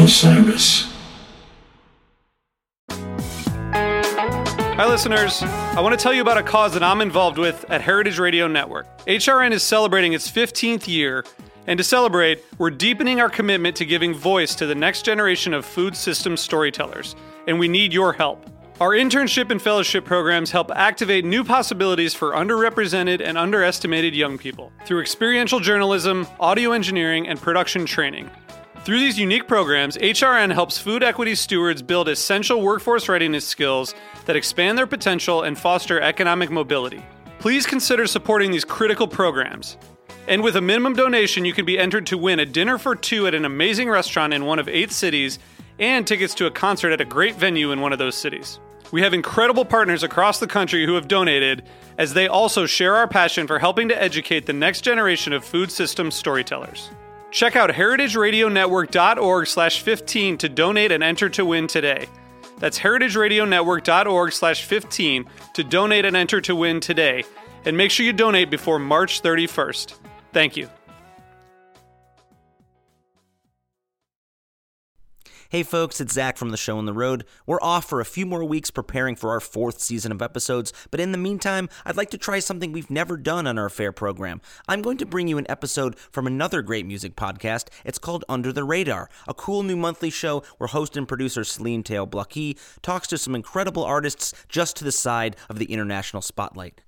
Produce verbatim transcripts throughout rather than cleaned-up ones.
Osiris. Hi, listeners. I want to tell you about a cause that I'm involved with at Heritage Radio Network. H R N is celebrating its fifteenth year, and to celebrate, we're deepening our commitment to giving voice to the next generation of food systems storytellers, and we need your help. Our internship and fellowship programs help activate new possibilities for underrepresented and underestimated young people through experiential journalism, audio engineering, and production training. Through these unique programs, H R N helps food equity stewards build essential workforce readiness skills that expand their potential and foster economic mobility. Please consider supporting these critical programs. And with a minimum donation, you can be entered to win a dinner for two at an amazing restaurant in one of eight cities and tickets to a concert at a great venue in one of those cities. We have incredible partners across the country who have donated, as they also share our passion for helping to educate the next generation of food systems storytellers. Check out heritageradionetwork.org slash 15 to donate and enter to win today. That's heritageradionetwork.org slash 15 to donate and enter to win today. And make sure you donate before March thirty-first. Thank you. Hey folks, it's Zach from the Show on the Road. We're off for a few more weeks preparing for our fourth season of episodes, but in the meantime, I'd like to try something we've never done on our fair program. I'm going to bring you an episode from another great music podcast. It's called Under the Radar, a cool new monthly show where host and producer Celine Théo-Blocky talks to some incredible artists just to the side of the international spotlight.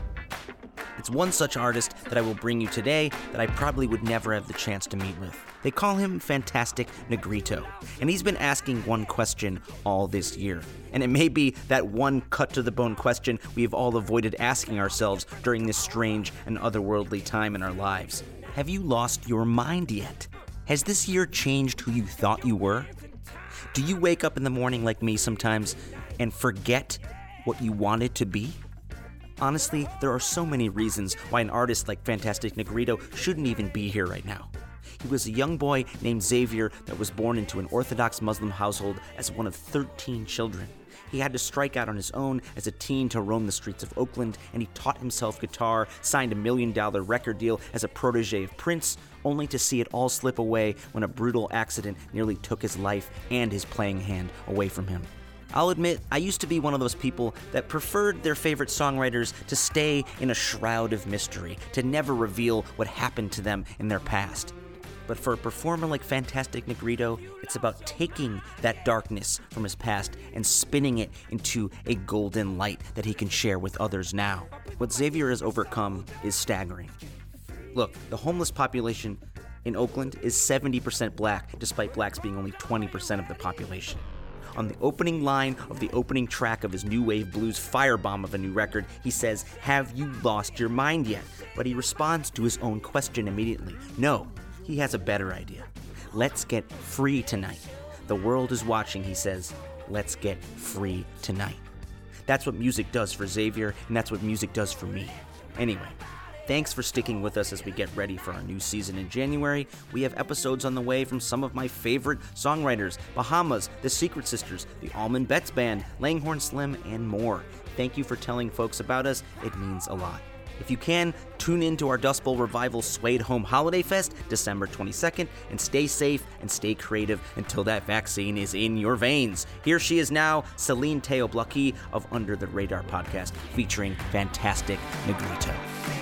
It's one such artist that I will bring you today that I probably would never have the chance to meet with. They call him Fantastic Negrito, and he's been asking one question all this year. And it may be that one cut-to-the-bone question we have all avoided asking ourselves during this strange and otherworldly time in our lives. Have you lost your mind yet? Has this year changed who you thought you were? Do you wake up in the morning like me sometimes and forget what you wanted to be? Honestly, there are so many reasons why an artist like Fantastic Negrito shouldn't even be here right now. He was a young boy named Xavier that was born into an Orthodox Muslim household as one of thirteen children. He had to strike out on his own as a teen to roam the streets of Oakland, and he taught himself guitar, signed a million-dollar record deal as a protege of Prince, only to see it all slip away when a brutal accident nearly took his life and his playing hand away from him. I'll admit, I used to be one of those people that preferred their favorite songwriters to stay in a shroud of mystery, to never reveal what happened to them in their past. But for a performer like Fantastic Negrito, it's about taking that darkness from his past and spinning it into a golden light that he can share with others now. What Xavier has overcome is staggering. Look, the homeless population in Oakland is seventy percent black, despite blacks being only twenty percent of the population. On the opening line of the opening track of his new wave blues firebomb of a new record, he says, "Have you lost your mind yet?" But he responds to his own question immediately. No, he has a better idea. Let's get free tonight. The world is watching, he says. Let's get free tonight. That's what music does for Xavier, and that's what music does for me. Anyway, thanks for sticking with us as we get ready for our new season in January. We have episodes on the way from some of my favorite songwriters, Bahamas, The Secret Sisters, the Allman Betts Band, Langhorne Slim, and more. Thank you for telling folks about us. It means a lot. If you can, tune in to our Dust Bowl Revival Suede Home Holiday Fest, December twenty-second, and stay safe and stay creative until that vaccine is in your veins. Here she is now, Celine Théo-Blocky of Under the Radar podcast, featuring Fantastic Negrito.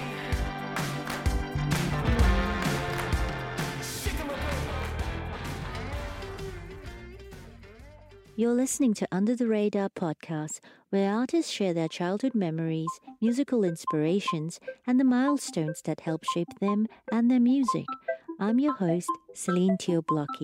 You're listening to Under the Radar podcast, where artists share their childhood memories, musical inspirations, and the milestones that help shape them and their music. I'm your host, Celine Théo-Blocky.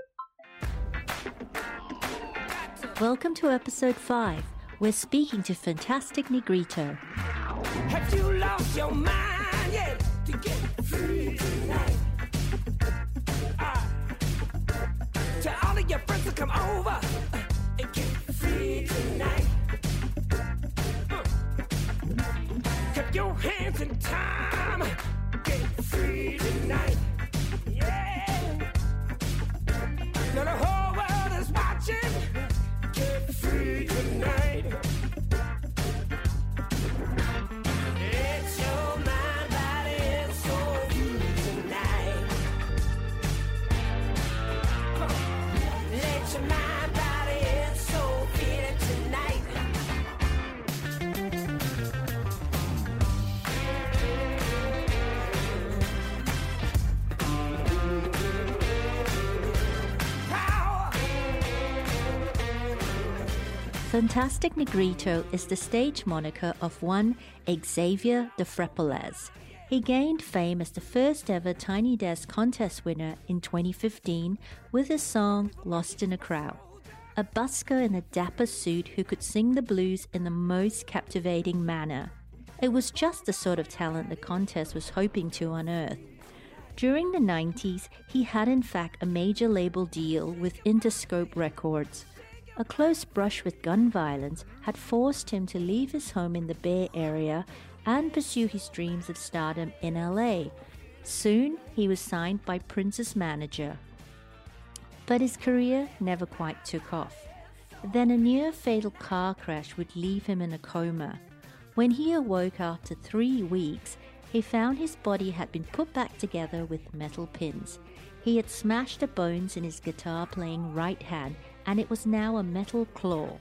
Welcome to episode five. We're speaking to Fantastic Negrito. Have you lost your mind yet to get free tonight? Uh, tell all of your friends to come over uh, and get free tonight. Uh, keep your hands in time. Get free tonight. Yeah. Now the whole world is watching. Get free tonight. It's your mind, body, and soul. Fantastic Negrito is the stage moniker of one Xavier de Frepolez. He gained fame as the first ever Tiny Desk contest winner in twenty fifteen with his song Lost in a Crowd. A busker in a dapper suit who could sing the blues in the most captivating manner. It was just the sort of talent the contest was hoping to unearth. During the nineties, he had in fact a major label deal with Interscope Records. A close brush with gun violence had forced him to leave his home in the Bay Area and pursue his dreams of stardom in L A. Soon, he was signed by Prince's manager. But his career never quite took off. Then a near-fatal car crash would leave him in a coma. When he awoke after three weeks, he found his body had been put back together with metal pins. He had smashed the bones in his guitar-playing right hand, and it was now a metal claw.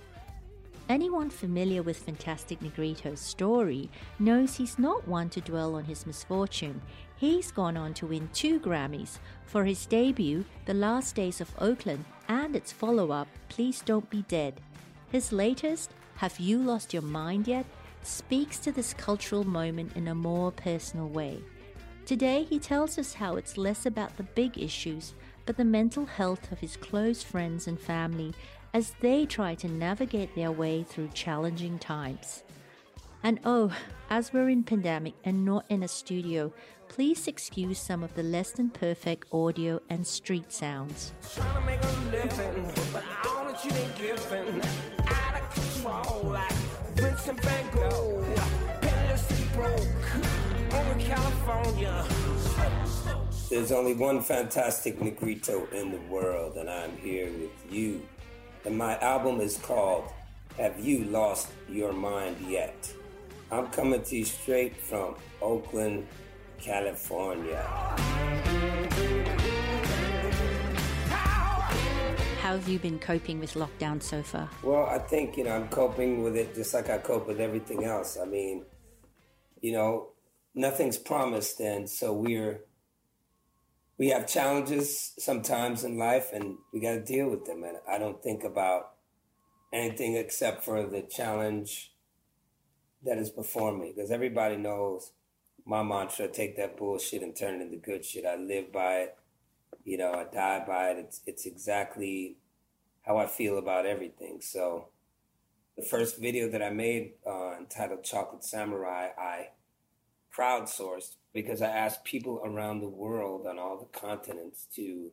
Anyone familiar with Fantastic Negrito's story knows he's not one to dwell on his misfortune. He's gone on to win two Grammys for his debut, The Last Days of Oakland, and its follow-up, Please Don't Be Dead. His latest, Have You Lost Your Mind Yet?, speaks to this cultural moment in a more personal way. Today, he tells us how it's less about the big issues, but the mental health of his close friends and family as they try to navigate their way through challenging times. And oh, as we're in pandemic and not in a studio, please excuse some of the less than perfect audio and street sounds. Trying to make a living, but all that you ain't giving. Out of control, like Vincent Van Gogh. Penniless and broke, over California. There's only one Fantastic Negrito in the world, and I'm here with you. And my album is called Have You Lost Your Mind Yet? I'm coming to you straight from Oakland, California. How have you been coping with lockdown so far? Well, I think, you know, I'm coping with it just like I cope with everything else. I mean, you know, nothing's promised, and so we're we have challenges sometimes in life, and we got to deal with them. And I don't think about anything except for the challenge that is before me, because everybody knows my mantra: take that bullshit and turn it into good shit. I live by it. You know, I die by it. It's it's exactly how I feel about everything. So the first video that I made uh, entitled Chocolate Samurai, I crowdsourced because I asked people around the world on all the continents to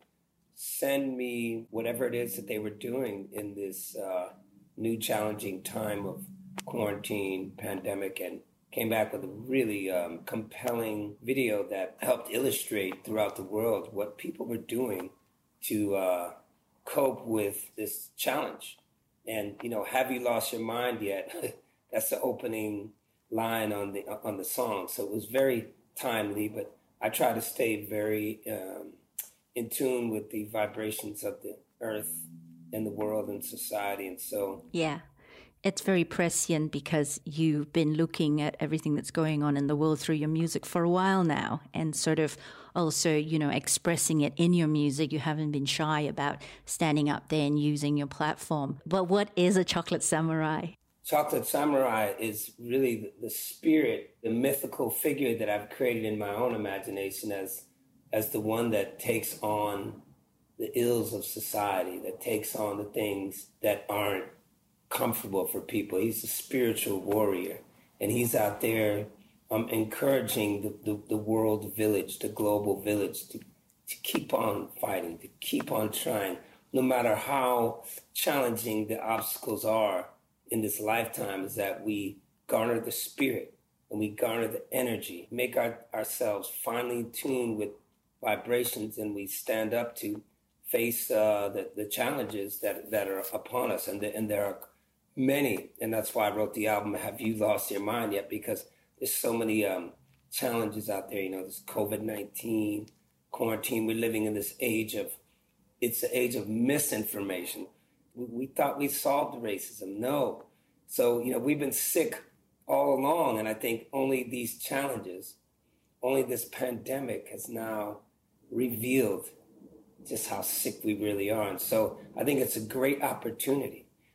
send me whatever it is that they were doing in this uh, new challenging time of quarantine, pandemic, and came back with a really um, compelling video that helped illustrate throughout the world what people were doing to uh, cope with this challenge. And, you know, have you lost your mind yet? That's the opening line on the on the song. So it was very timely, but I try to stay very um, in tune with the vibrations of the earth and the world and society. And so... Yeah. It's very prescient because you've been looking at everything that's going on in the world through your music for a while now, and sort of also, you know, expressing it in your music. You haven't been shy about standing up there and using your platform. But what is a Chocolate Samurai? Chocolate Samurai is really the, the spirit, the mythical figure that I've created in my own imagination as as the one that takes on the ills of society, that takes on the things that aren't comfortable for people. He's a spiritual warrior, and he's out there um, encouraging the, the, the world village, the global village, to, to keep on fighting, to keep on trying, no matter how challenging the obstacles are in this lifetime, is that we garner the spirit and we garner the energy, make our, ourselves finely tuned with vibrations, and we stand up to face uh, the, the challenges that, that are upon us. And, the, and there are many, and that's why I wrote the album, Have You Lost Your Mind Yet? Because there's so many um, challenges out there. You know, this COVID nineteen, quarantine. We're living in this age of, it's the age of misinformation. We, we thought we solved racism. No. So, you know, we've been sick all along, and I think only these challenges, only this pandemic has now revealed just how sick we really are. And so I think it's a great opportunity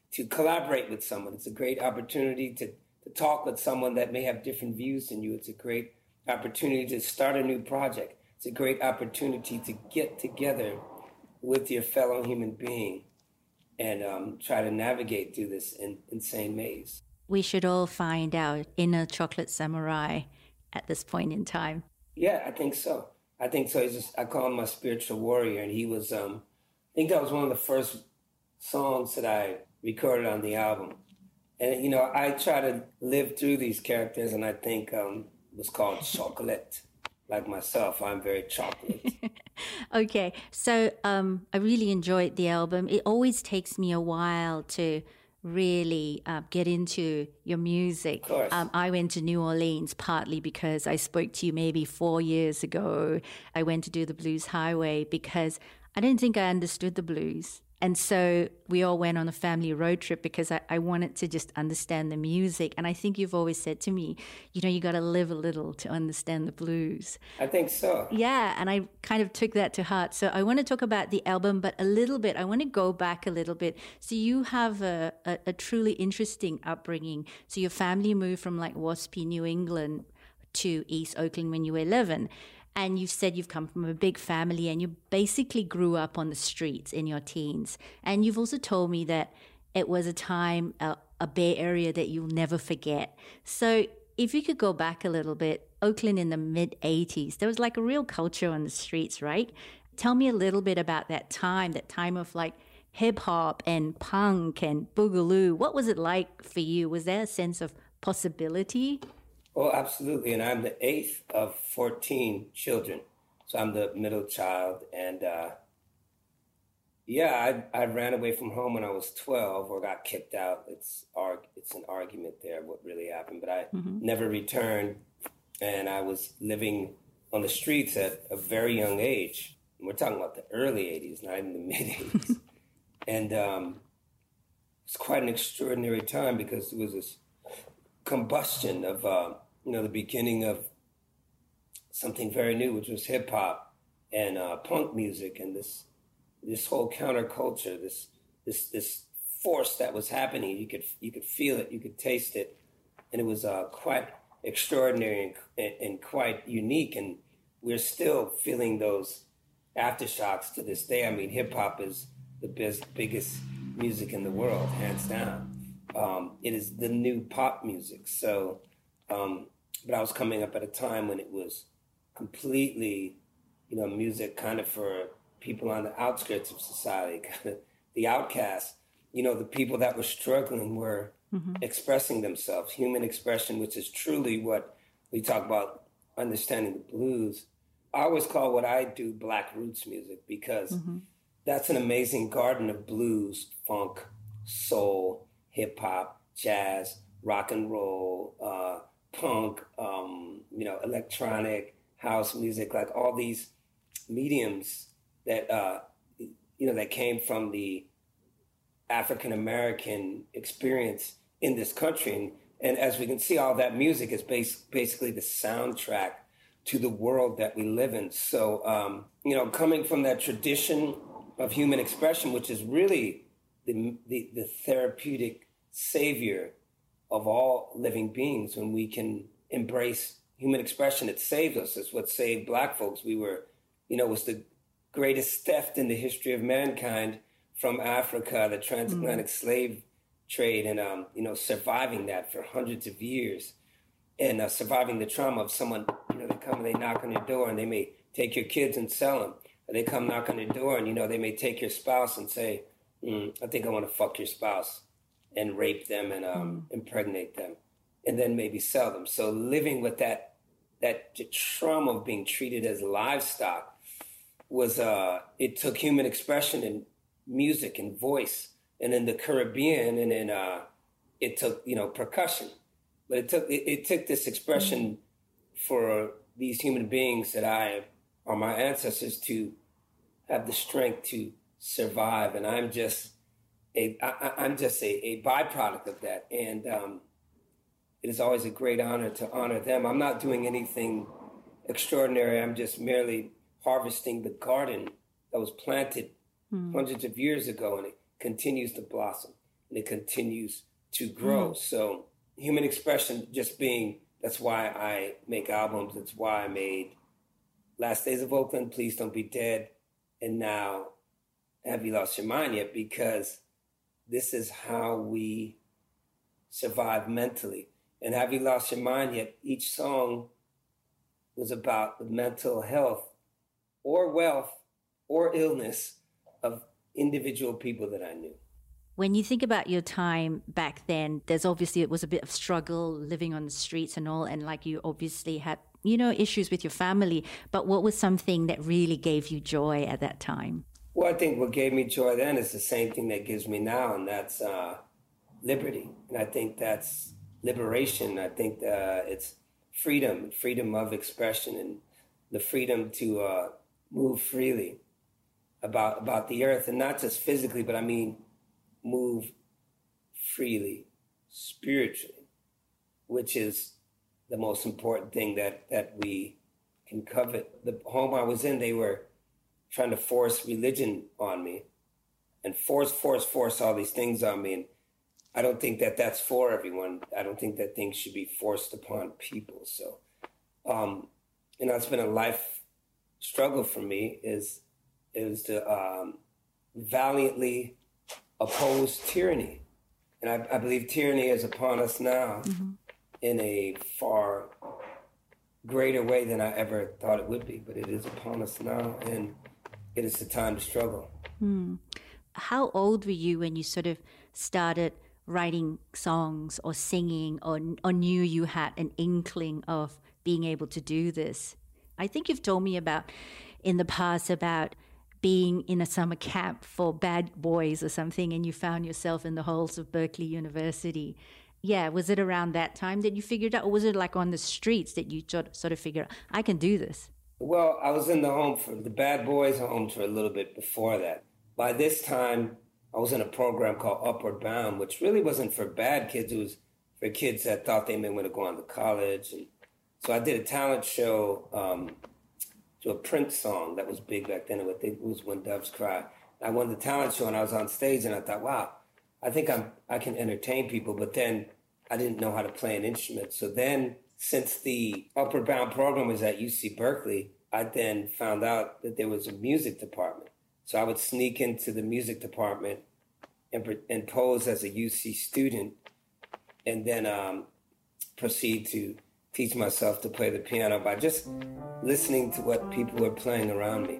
to collaborate with someone. It's a great opportunity to, to talk with someone that may have different views than you. It's a great opportunity to start a new project. It's a great opportunity to get together with your fellow human being and um, try to navigate through this in, insane maze. We should all find our inner chocolate samurai at this point in time. Yeah, I think so. I think so. He's just, I call him my spiritual warrior, and he was, um, I think that was one of the first songs that I recorded on the album. And, you know, I try to live through these characters, and I think um, it was called Chocolate. Like myself, I'm very chocolate. Okay, so um, I really enjoyed the album. It always takes me a while to really uh, get into your music. Of course. Um, I went to New Orleans partly because I spoke to you maybe four years ago. I went to do the Blues Highway because I didn't think I understood the blues. And so we all went on a family road trip because I, I wanted to just understand the music. And I think you've always said to me, you know, you got to live a little to understand the blues. I think so. Yeah, and I kind of took that to heart. So I want to talk about the album, but a little bit. I want to go back a little bit. So you have a, a, a truly interesting upbringing. So your family moved from like Waspy, New England to East Oakland when you were eleven. And you said you've come from a big family and you basically grew up on the streets in your teens. And you've also told me that it was a time, a, a Bay Area that you'll never forget. So if you could go back a little bit, Oakland in the mid eighties, there was like a real culture on the streets, right? Tell me a little bit about that time, that time of like hip hop and punk and boogaloo. What was it like for you? Was there a sense of possibility? Oh, absolutely. And I'm the eighth of fourteen children. So I'm the middle child. And uh, yeah, I, I ran away from home when I was twelve or got kicked out. It's arg- it's an argument there, what really happened. But I mm-hmm. never returned. And I was living on the streets at a very young age. And we're talking about the early eighties, not even the mid eighties. And um, it's quite an extraordinary time because there was this combustion of... Uh, you know, the beginning of something very new, which was hip hop and uh, punk music, and this this whole counterculture, this this this force that was happening. You could you could feel it, you could taste it, and it was uh, quite extraordinary and, and quite unique. And we're still feeling those aftershocks to this day. I mean, hip hop is the best, biggest music in the world, hands down. Um, it is the new pop music. So. Um, But I was coming up at a time when it was completely, you know, music kind of for people on the outskirts of society, kind of the outcasts. You know, the people that were struggling were mm-hmm. expressing themselves, human expression, which is truly what we talk about understanding the blues. I always call what I do Black roots music because mm-hmm. that's an amazing garden of blues, funk, soul, hip hop, jazz, rock and roll, uh, punk, um, you know, electronic, house music, like all these mediums that, uh, you know, that came from the African-American experience in this country. And, and as we can see, all that music is bas- basically the soundtrack to the world that we live in. So, um, you know, coming from that tradition of human expression, which is really the, the, the therapeutic savior of all living beings, when we can embrace human expression, it saved us. It's what saved Black folks. We were, you know, it was the greatest theft in the history of mankind from Africa, the transatlantic mm. slave trade, and, um, you know, surviving that for hundreds of years and uh, surviving the trauma of someone, you know, they come and they knock on your door and they may take your kids and sell them. Or they come knock on your door and, you know, they may take your spouse and say, mm, I think I want to fuck your spouse. And rape them and um, mm. impregnate them, and then maybe sell them. So living with that that trauma of being treated as livestock was uh, it took human expression and music and voice, and in the Caribbean, and then uh, it took you know percussion, but it took it, it took this expression mm. for these human beings that I are my ancestors to have the strength to survive, and I'm just. A, I, I'm just a, a byproduct of that. And um, it is always a great honor to honor them. I'm not doing anything extraordinary. I'm just merely harvesting the garden that was planted mm. hundreds of years ago, and it continues to blossom. and it continues to grow. Mm. So human expression just being, that's why I make albums. That's why I made Last Days of Oakland, Please Don't Be Dead, and now Have You Lost Your Mind Yet? Because this is how we survive mentally. And Have You Lost Your Mind Yet? Each song was about the mental health or wealth or illness of individual people that I knew. When you think about your time back then, there's obviously, it was a bit of struggle living on the streets and all, and like you obviously had, you know, issues with your family, but what was something that really gave you joy at that time? Well, I think what gave me joy then is the same thing that gives me now, and that's uh, liberty. And I think that's liberation. I think uh, it's freedom, freedom of expression, and the freedom to uh, move freely about about the earth, and not just physically, but I mean move freely spiritually, which is the most important thing that, that we can covet. The home I was in, they were trying to force religion on me and force, force, force all these things on me. And I don't think that that's for everyone. I don't think that things should be forced upon people. So, um, you know, it's been a life struggle for me is, is to um, valiantly oppose tyranny. And I, I believe tyranny is upon us now mm-hmm. in a far greater way than I ever thought it would be. But it is upon us now, and it is the time to struggle. Mm. How old were you when you sort of started writing songs or singing, or, or knew you had an inkling of being able to do this? I think you've told me about in the past about being in a summer camp for bad boys or something, and you found yourself in the halls of Berkeley University. Yeah, was it around that time that you figured out, or was it like on the streets that you sort of figured out, I can do this? Well, I was in the home for the bad boys homes for a little bit before that. By this time, I was in a program called Upward Bound, which really wasn't for bad kids. It was for kids that thought they may want to go on to college. And so I did a talent show um, to a Prince song that was big back then. It was When Doves Cry. I won the talent show, and I was on stage, and I thought, wow, I think I'm I can entertain people. But then I didn't know how to play an instrument. So then, since the Upward Bound program was at U C Berkeley, I then found out that there was a music department. So I would sneak into the music department and, and pose as a U C student, and then um, proceed to teach myself to play the piano by just listening to what people were playing around me.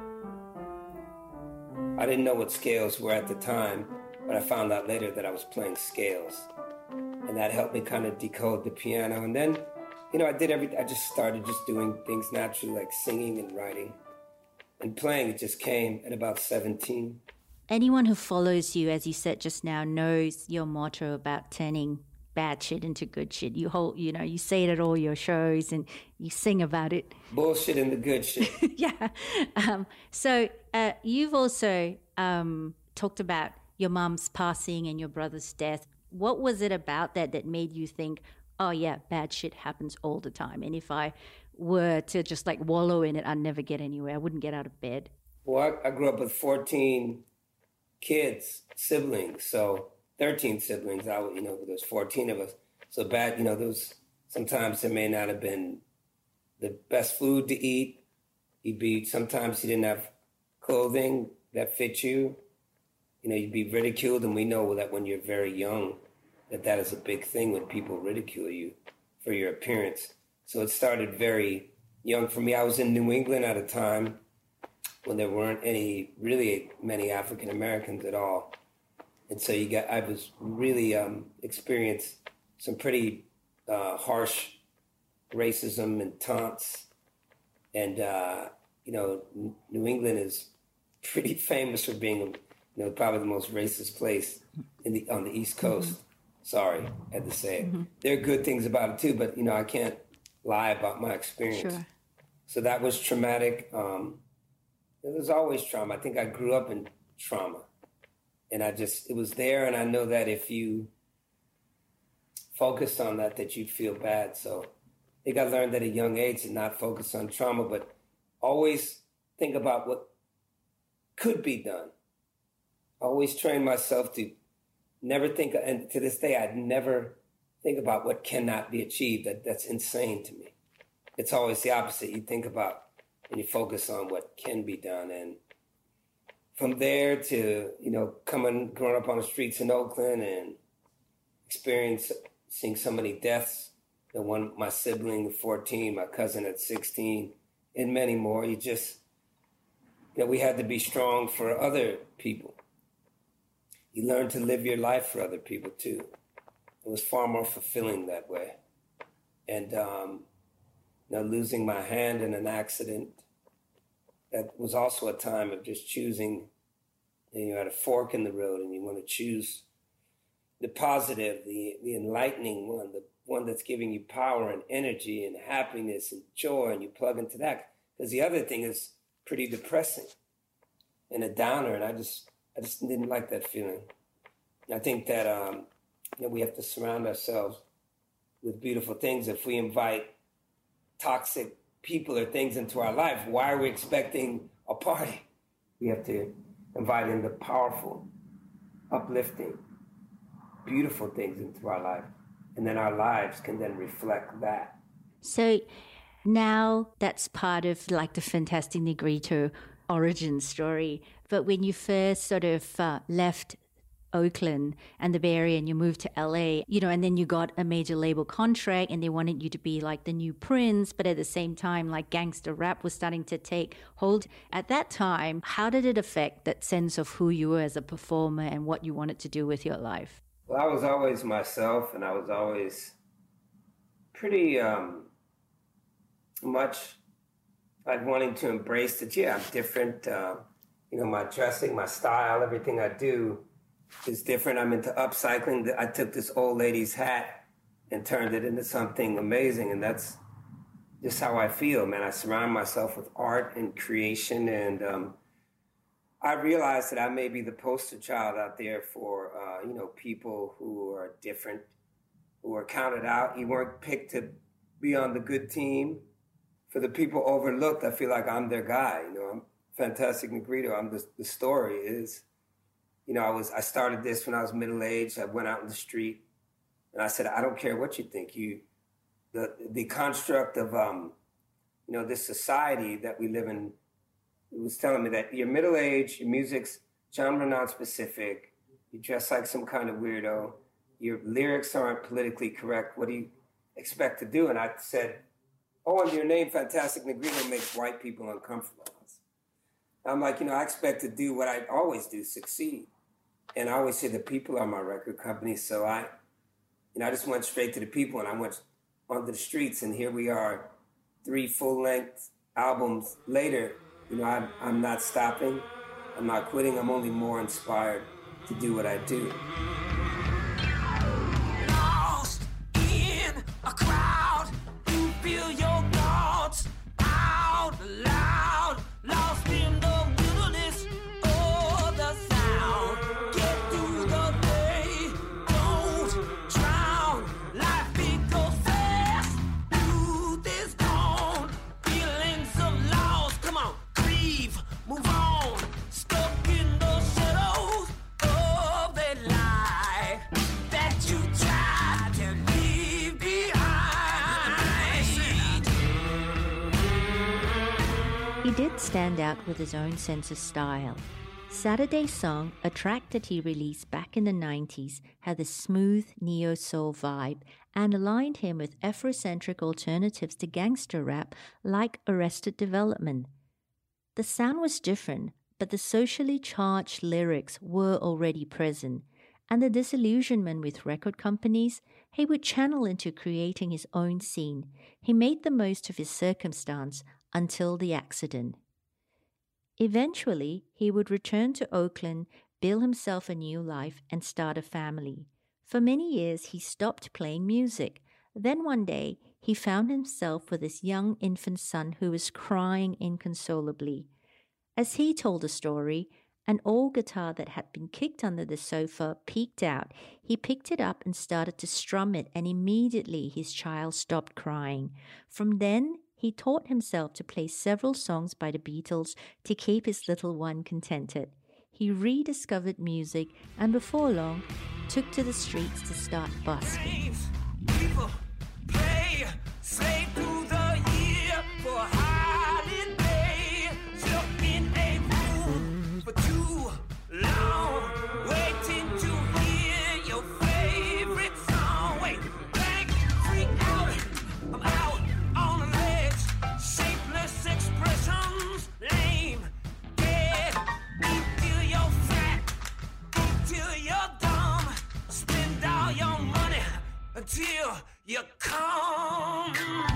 I didn't know what scales were at the time, but I found out later that I was playing scales. And that helped me kind of decode the piano. And then, you know, I did every, I just started just doing things naturally, like singing and writing. And playing, it just came at about seventeen. Anyone who follows you, as you said just now, knows your motto about turning bad shit into good shit. You hold, you know, you say it at all your shows and you sing about it. Bullshit and the good shit. Yeah. Um, so uh, you've also um, talked about your mom's passing and your brother's death. What was it about that that made you think, oh yeah, bad shit happens all the time, and if I were to just like wallow in it, I'd never get anywhere. I wouldn't get out of bed. Well, I, I grew up with fourteen kids, siblings, so thirteen siblings. I, you know, there was fourteen of us. So bad, you know, there was, sometimes there may not have been the best food to eat. You'd be, sometimes you didn't have clothing that fit you. You know, you'd be ridiculed, and we know that when you're very young, that that is a big thing when people ridicule you for your appearance. So it started very young for me. I was in New England at a time when there weren't any, really many African Americans at all. And so you got, I was really um, experienced some pretty uh, harsh racism and taunts. And, uh, you know, New England is pretty famous for being, you know, probably the most racist place in the on the East Coast. Mm-hmm. Sorry, I had to say it. Mm-hmm. There are good things about it too, but, you know, I can't lie about my experience. Sure. So that was traumatic. Um, it was always trauma. I think I grew up in trauma. And I just, it was there, and I know that if you focused on that, that you'd feel bad. So I think I learned at a young age to not focus on trauma, but always think about what could be done. I always train myself to never think, and to this day, I'd never think about what cannot be achieved. That That's insane to me. It's always the opposite. You think about and you focus on what can be done. And from there to, you know, coming, growing up on the streets in Oakland and experiencing so many deaths, the one, my sibling at fourteen, my cousin at sixteen, and many more, you just, you know, we had to be strong for other people. You learn to live your life for other people too. It was far more fulfilling that way. And, um, you know, losing my hand in an accident, that was also a time of just choosing. And you're at a fork in the road and you want to choose the positive, the, the enlightening one, the one that's giving you power and energy and happiness and joy, and you plug into that. Because the other thing is pretty depressing and a downer, and I just I just didn't like that feeling. And I think that um, you know, we have to surround ourselves with beautiful things. If we invite toxic people or things into our life, why are we expecting a party? We have to invite in the powerful, uplifting, beautiful things into our life. And then our lives can then reflect that. So now that's part of like the Fantastic Negrito origin story. But when you first sort of uh, left Oakland and the Bay Area and you moved to L A, you know, and then you got a major label contract and they wanted you to be like the new Prince, but at the same time, like gangster rap was starting to take hold. At that time, how did it affect that sense of who you were as a performer and what you wanted to do with your life? Well, I was always myself, and I was always pretty um, much like wanting to embrace that, yeah, I'm different. Uh, you know, my dressing, my style, everything I do is different. I'm into upcycling. I took this old lady's hat and turned it into something amazing, and that's just how I feel, man. I surround myself with art and creation, and um, I realized that I may be the poster child out there for, uh, you know, people who are different, who are counted out. You weren't picked to be on the good team. For the people overlooked, I feel like I'm their guy. You know, I'm Fantastic Negrito. I'm the, the story is, you know, I was I started this when I was middle-aged. I went out in the street, and I said, I don't care what you think. You, the the construct of, um, you know, this society that we live in, it was telling me that you're middle-aged, your music's genre non-specific, you dress like some kind of weirdo, your lyrics aren't politically correct, what do you expect to do? And I said, oh, and your name, Fantastic Negrito, makes white people uncomfortable. I'm like, you know, I expect to do what I always do, succeed. And I always say the people are my record company, so I, you know, I just went straight to the people, and I went onto the streets, and here we are, three full-length albums later. You know, I'm, I'm not stopping. I'm not quitting. I'm only more inspired to do what I do. Lost in a crowd, you feel your thoughts out loud. Lost in the wilderness of the sound. Get through the day, don't drown. Life it goes fast, youth is gone. Feelings of loss, come on. Move on, stuck in the shadows of that life that you tried to leave behind. He did stand out with his own sense of style. Saturday Song, a track that he released back in the nineties, had a smooth neo-soul vibe and aligned him with Afrocentric alternatives to gangster rap like Arrested Development. The sound was different, but the socially charged lyrics were already present, and the disillusionment with record companies he would channel into creating his own scene. He made the most of his circumstance until the accident. Eventually, he would return to Oakland, build himself a new life, and start a family. For many years, he stopped playing music. Then one day, he found himself with his young infant son who was crying inconsolably. As he told the story, an old guitar that had been kicked under the sofa peeked out. He picked it up and started to strum it, and immediately his child stopped crying. From then, he taught himself to play several songs by the Beatles to keep his little one contented. He rediscovered music, and before long, took to the streets to start busking. People play, slave through the year for a holiday. Stuck in a room for too long, waiting to hear your favorite song. Wait, blank, freak out, I'm out on the ledge. Shapeless expressions, lame, dead. Eat till you're fat, eat till you're dumb. Spend all your money until you come.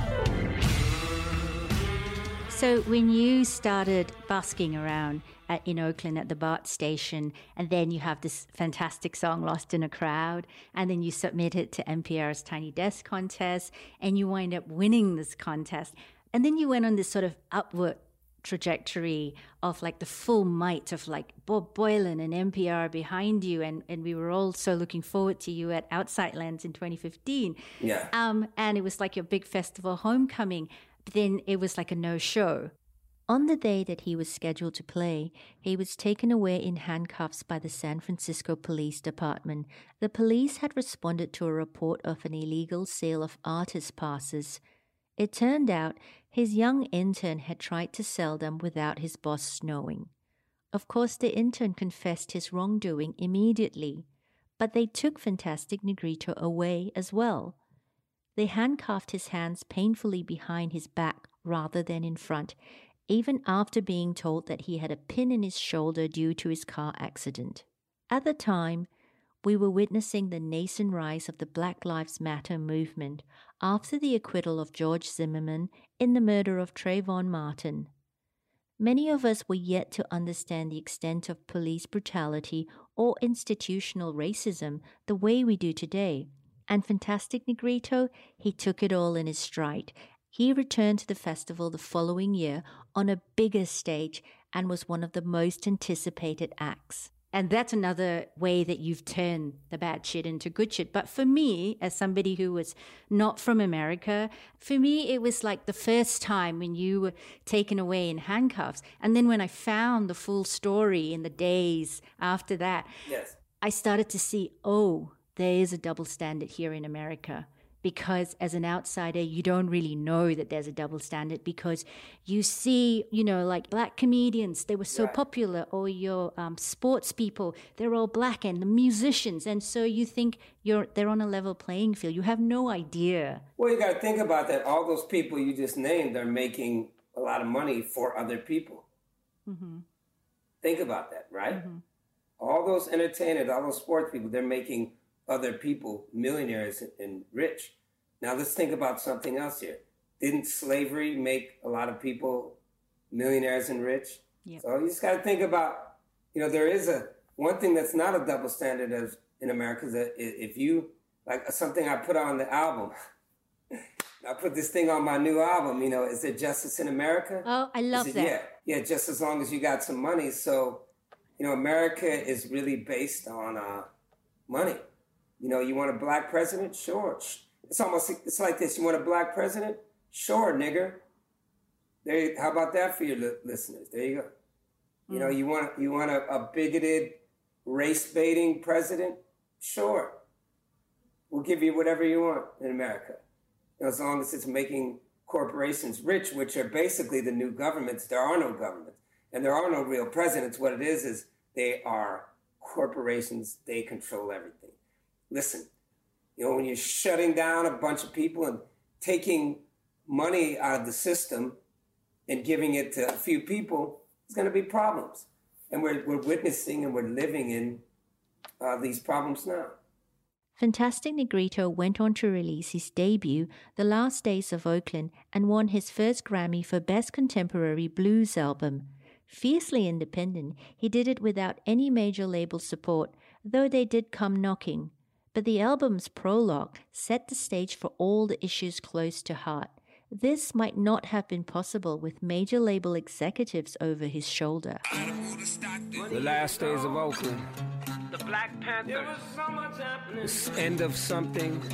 So when you started busking around at, in Oakland at the BART station, and then you have this fantastic song, Lost in a Crowd, and then you submit it to N P R's Tiny Desk contest, and you wind up winning this contest. And then you went on this sort of upward trajectory of like the full might of like Bob Boilen and N P R behind you, and, and we were all so looking forward to you at Outside Lands in twenty fifteen. Yeah. Um, and it was like your big festival homecoming, but then it was like a no-show. On the day that he was scheduled to play, he was taken away in handcuffs by the San Francisco Police Department. The police had responded to a report of an illegal sale of artist passes. It turned out his young intern had tried to sell them without his boss knowing. Of course, the intern confessed his wrongdoing immediately, but they took Fantastic Negrito away as well. They handcuffed his hands painfully behind his back rather than in front, even after being told that he had a pin in his shoulder due to his car accident. At the time, we were witnessing the nascent rise of the Black Lives Matter movement after the acquittal of George Zimmerman in the murder of Trayvon Martin. Many of us were yet to understand the extent of police brutality or institutional racism the way we do today. And Fantastic Negrito, he took it all in his stride. He returned to the festival the following year on a bigger stage and was one of the most anticipated acts. And that's another way that you've turned the bad shit into good shit. But for me, as somebody who was not from America, for me, it was like the first time when you were taken away in handcuffs. And then when I found the full story in the days after that, Yes. I started to see, oh, there is a double standard here in America. Because as an outsider, you don't really know that there's a double standard because you see, you know, like black comedians, they were so Right. popular, or your um, sports people, they're all black, and the musicians. And so you think you're they're on a level playing field. You have no idea. Well, you got to think about that. All those people you just named are making a lot of money for other people. Mm-hmm. Think about that, right? Mm-hmm. All those entertainers, all those sports people, they're making other people millionaires and rich. Now let's think about something else here. Didn't slavery make a lot of people millionaires and rich? Yep. So you just got to think about, you know, there is a one thing that's not a double standard as in America is that if you like something I put on the album, I put this thing on my new album. You know, is it Justice in America? Oh, I love it, that. Yeah, yeah. Just as long as you got some money. So, you know, America is really based on uh, money. You know, you want a black president? Sure. It's almost, it's like this. You want a black president? Sure, nigger. There. You, how about that for your li- listeners? There you go. You mm. know, you want you want a, a bigoted, race-baiting president? Sure. We'll give you whatever you want in America. You know, as long as it's making corporations rich, which are basically the new governments. There are no governments. And there are no real presidents. What it is is they are corporations. They control everything. Listen, you know, when you're shutting down a bunch of people and taking money out of the system and giving it to a few people, there's going to be problems. And we're, we're witnessing and we're living in uh, these problems now. Fantastic Negrito went on to release his debut, The Last Days of Oakland, and won his first Grammy for Best Contemporary Blues Album. Fiercely independent, he did it without any major label support, though they did come knocking. But the album's prologue set the stage for all the issues close to heart. This might not have been possible with major label executives over his shoulder. The Last Days of Oakland. The Black Panther. This end of something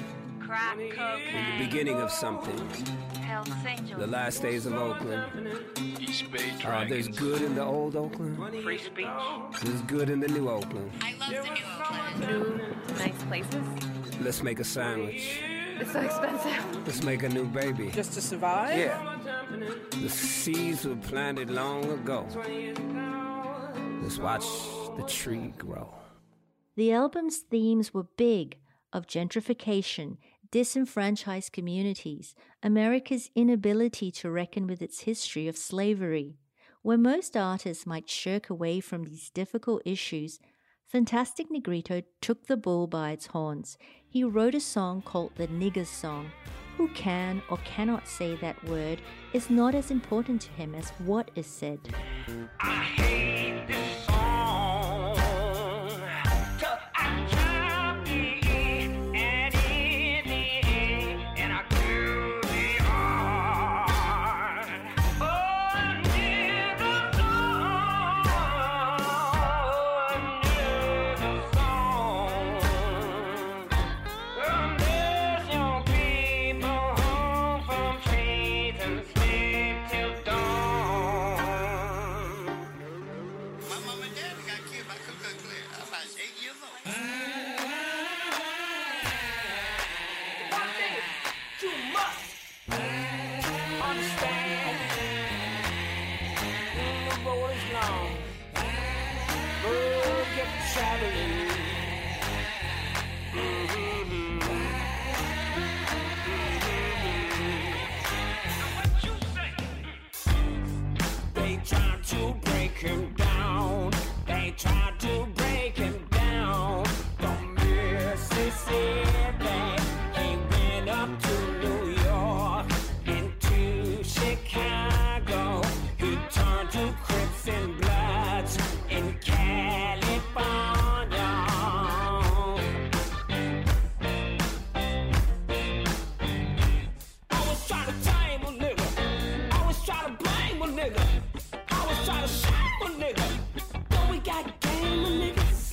crack cocaine. The beginning of something. Hells Angels. The last days of Oakland. East Bay Uh, Dragons. there's good in the old Oakland. Free speech. There's good in the new Oakland. I love the new Oakland. New, nice places. Let's make a sandwich. It's so expensive. Let's make a new baby. Just to survive? Yeah. The seeds were planted long ago. Let's watch the tree grow. The album's themes were big, of gentrification, disenfranchised communities, America's inability to reckon with its history of slavery. Where most artists might shirk away from these difficult issues, Fantastic Negrito took the bull by its horns. He wrote a song called the Nigger Song. Who can or cannot say that word is not as important to him as what is said. I hate this song, 'cause I tried it and in the end, and I grew the heart. Oh, I never saw, I never saw. Oh, there's your people home from trees and sleep till dawn. My mom and dad got killed by Ku Klux Klan. I was like eight years old. One thing you must understand. The road is long. Road get traveling. What you say? They tried to break him down. They tried to break him down. From Mississippi, he went up to New York and to Chicago. He turned to Crips and Bloods in California. I was trying to tame a nigga. I was trying to blame a nigga. I was trying to shame a nigga. But we got game of niggas.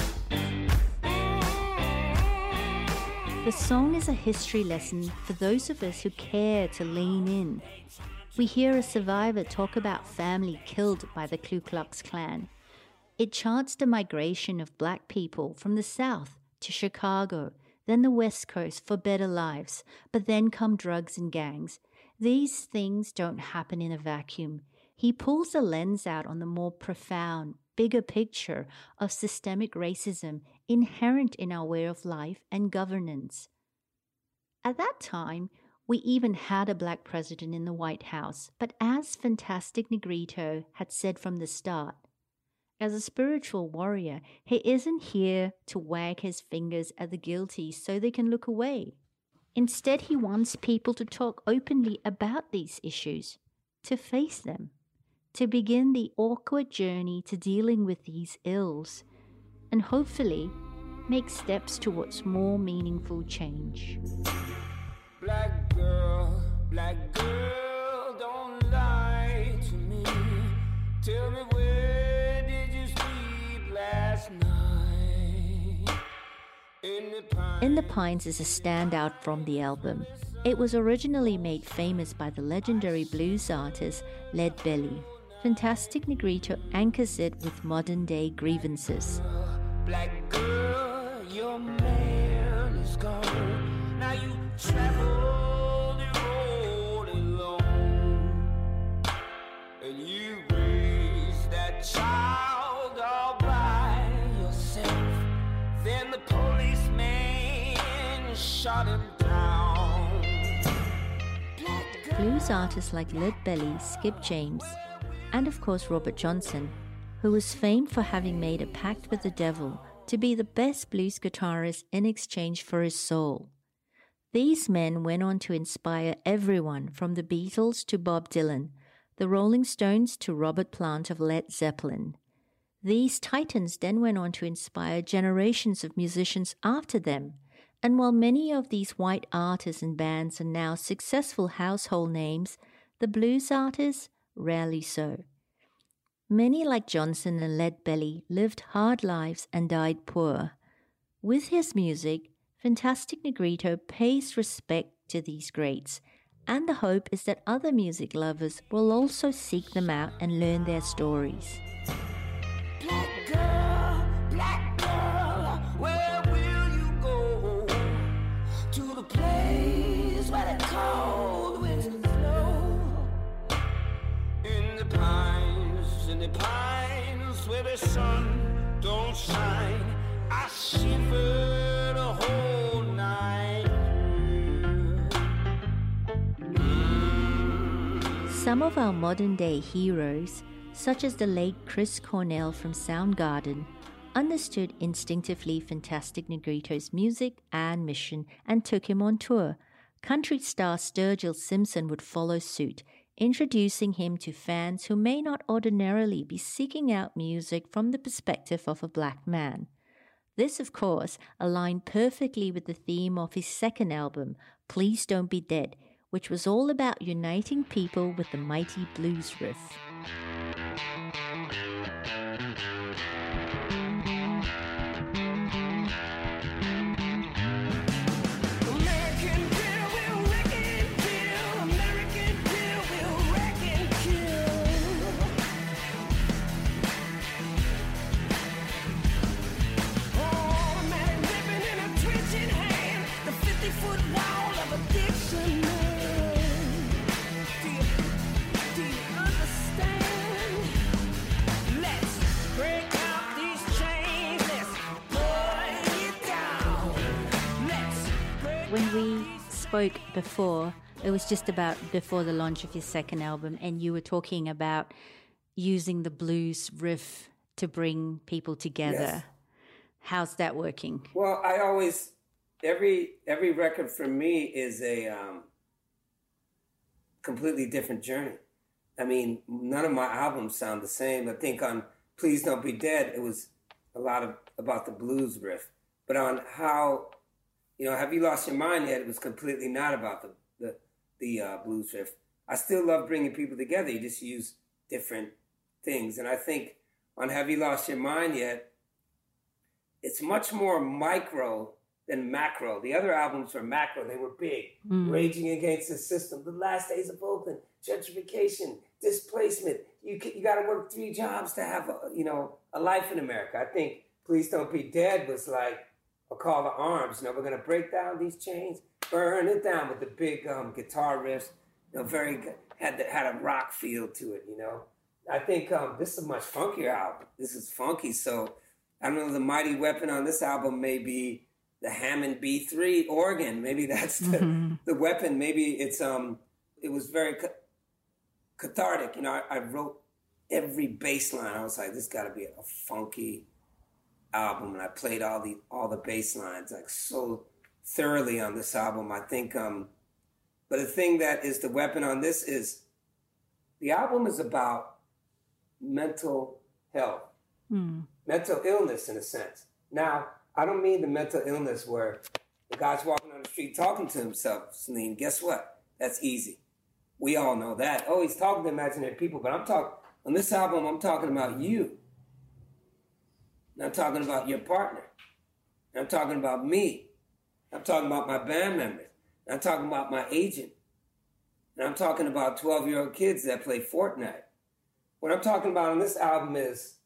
The song is a history lesson for those of us who care to lean in. We hear a survivor talk about family killed by the Ku Klux Klan. It charts the migration of black people from the South to Chicago, then the West Coast for better lives, but then come drugs and gangs. These things don't happen in a vacuum. He pulls the lens out on the more profound, bigger picture of systemic racism inherent in our way of life and governance. At that time, we even had a black president in the White House, but as Fantastic Negrito had said from the start, as a spiritual warrior, he isn't here to wag his fingers at the guilty so they can look away. Instead, he wants people to talk openly about these issues, to face them, to begin the awkward journey to dealing with these ills, and hopefully make steps towards more meaningful change. Black girl, black girl, don't lie to me. Tell me, where did you sleep last night? In the Pines. In the Pines is a standout from the album. It was originally made famous by the legendary blues artist Lead Belly. Fantastic Negrito anchors it with modern-day grievances. Black girl, your man is gone. Now you travel the road alone, and you raised that child all by yourself. Then the policeman shot him down. Blues artists like Lead Belly, Skip James, and of course Robert Johnson, who was famed for having made a pact with the devil to be the best blues guitarist in exchange for his soul. These men went on to inspire everyone from the Beatles to Bob Dylan, the Rolling Stones to Robert Plant of Led Zeppelin. These titans then went on to inspire generations of musicians after them, and while many of these white artists and bands are now successful household names, the blues artists rarely so. Many like Johnson and Lead Belly lived hard lives and died poor. With his music, Fantastic Negrito pays respect to these greats, and the hope is that other music lovers will also seek them out and learn their stories. Black girl, black girl, where will you go? To the place where the cold winds blow. In the pines, in the pines where the sun don't shine, I shiver the whole night. Some of our modern-day heroes, such as the late Chris Cornell from Soundgarden, understood instinctively Fantastic Negrito's music and mission and took him on tour. Country star Sturgill Simpson would follow suit, introducing him to fans who may not ordinarily be seeking out music from the perspective of a black man. This, of course, aligned perfectly with the theme of his second album, Please Don't Be Dead, which was all about uniting people with the mighty blues riff. When we spoke before, it was just about before the launch of your second album, and you were talking about using the blues riff to bring people together. Yes. How's that working? Well, I always, every every record for me is a um, completely different journey. I mean, none of my albums sound the same. I think on Please Don't Be Dead, it was a lot of about the blues riff. But on how, you know, Have You Lost Your Mind Yet, it was completely not about the the, the uh, blues riff. I still love bringing people together. You just use different things. And I think on Have You Lost Your Mind Yet, it's much more micro than macro. The other albums were macro. They were big. Mm. Raging Against the System, The Last Days of Oakland, Gentrification, Displacement. You you got to work three jobs to have a, you know, a life in America. I think Please Don't Be Dead was like a call to arms. You know, we're going to break down these chains, burn it down with the big um, guitar riffs. You know, very good. Had the, had a rock feel to it. You know, I think um, this is a much funkier album. This is funky. So I don't know. The mighty weapon on this album may be the Hammond B three organ. Maybe that's the, mm-hmm. the weapon. Maybe it's um. It was very ca- cathartic. You know, I, I wrote every bass line. I was like, this got to be a funky album, and I played all the all the bass lines like so thoroughly on this album. I think um but the thing that is the weapon on this is the album is about mental health, mm. mental illness in a sense. Now, I don't mean the mental illness where the guy's walking on the street talking to himself, Celine. Guess what? That's easy. We all know that. Oh, he's talking to imaginary people, but I'm talking on this album, I'm talking about you. And I'm talking about your partner. And I'm talking about me. I'm talking about my band members. And I'm talking about my agent. And I'm talking about twelve-year-old kids that play Fortnite. What I'm talking about on this album is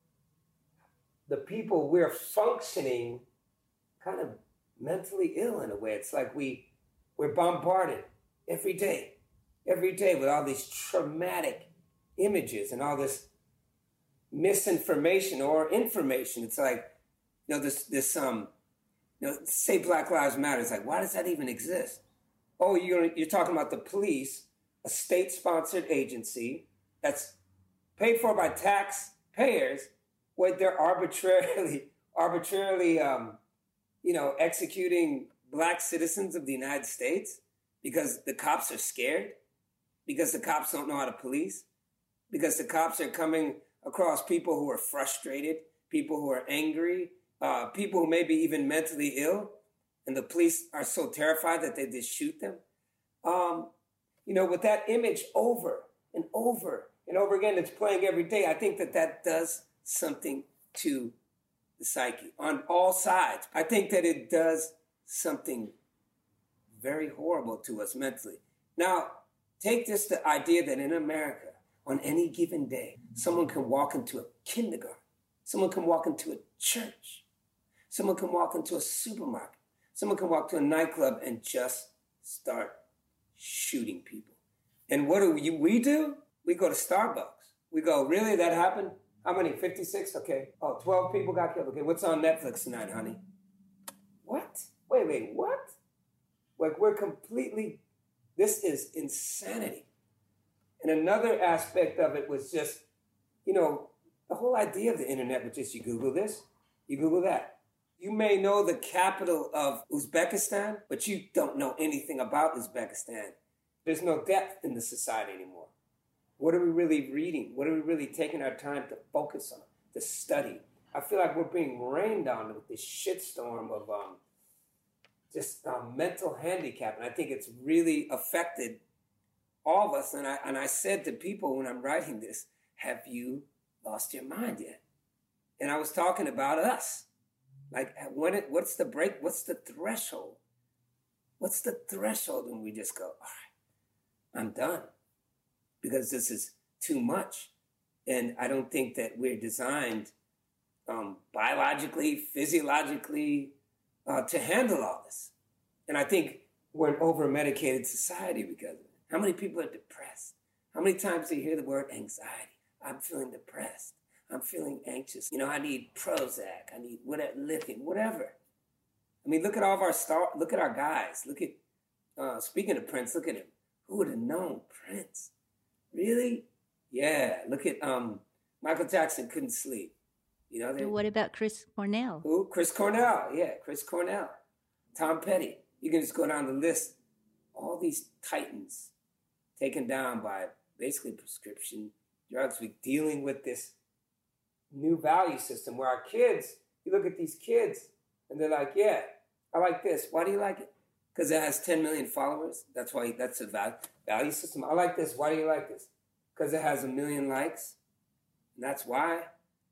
the people, we're functioning kind of mentally ill in a way. It's like we, we're bombarded every day, every day with all these traumatic images and all this misinformation or information. It's like, you know, this, this, um, you know, say Black Lives Matter. It's like, why does that even exist? Oh, you're, you're talking about the police, a state-sponsored agency that's paid for by taxpayers, where they're arbitrarily, arbitrarily, um, you know, executing black citizens of the United States because the cops are scared, because the cops don't know how to police, because the cops are coming across people who are frustrated, people who are angry, uh, people who may be even mentally ill, and the police are so terrified that they just shoot them. Um, you know, with that image over and over and over again, it's playing every day. I think that that does something to the psyche on all sides. I think that it does something very horrible to us mentally. Now, take this the idea that in America, on any given day, someone can walk into a kindergarten, someone can walk into a church, someone can walk into a supermarket, someone can walk to a nightclub and just start shooting people. And what do we, we do? We go to Starbucks. We go, really, that happened? How many? fifty-six? Okay. Oh, twelve people got killed. Okay, what's on Netflix tonight, honey? What? Wait, wait, what? Like, we're completely, this is insanity. And another aspect of it was just, you know, the whole idea of the internet was just you Google this, you Google that. You may know the capital of Uzbekistan, but you don't know anything about Uzbekistan. There's no depth in the society anymore. What are we really reading? What are we really taking our time to focus on, to study? I feel like we're being rained on with this shitstorm of um, just um, mental handicap. And I think it's really affected all of us. And I, and I said to people when I'm writing this, have you lost your mind yet? And I was talking about us. Like, when it, what's the break? What's the threshold? What's the threshold when we just go, all right, I'm done? Because this is too much. And I don't think that we're designed um, biologically, physiologically, uh, to handle all this. And I think we're an over-medicated society because of it. How many people are depressed? How many times do you hear the word anxiety? I'm feeling depressed. I'm feeling anxious. You know, I need Prozac. I need whatever, lithium, whatever. I mean, look at all of our star. Look at our guys. Look at, uh, speaking of Prince, look at him. Who would have known Prince? Really? Yeah. Look at um, Michael Jackson couldn't sleep. You know. What about Chris Cornell? Who? Chris Cornell. Yeah, Chris Cornell. Tom Petty. You can just go down the list. All these titans taken down by basically prescription drugs. We're dealing with this new value system where our kids, you look at these kids and they're like, yeah, I like this. Why do you like it? Because it has ten million followers. That's why, that's a value, value system. I like this. Why do you like this? Because it has a million likes. And that's why.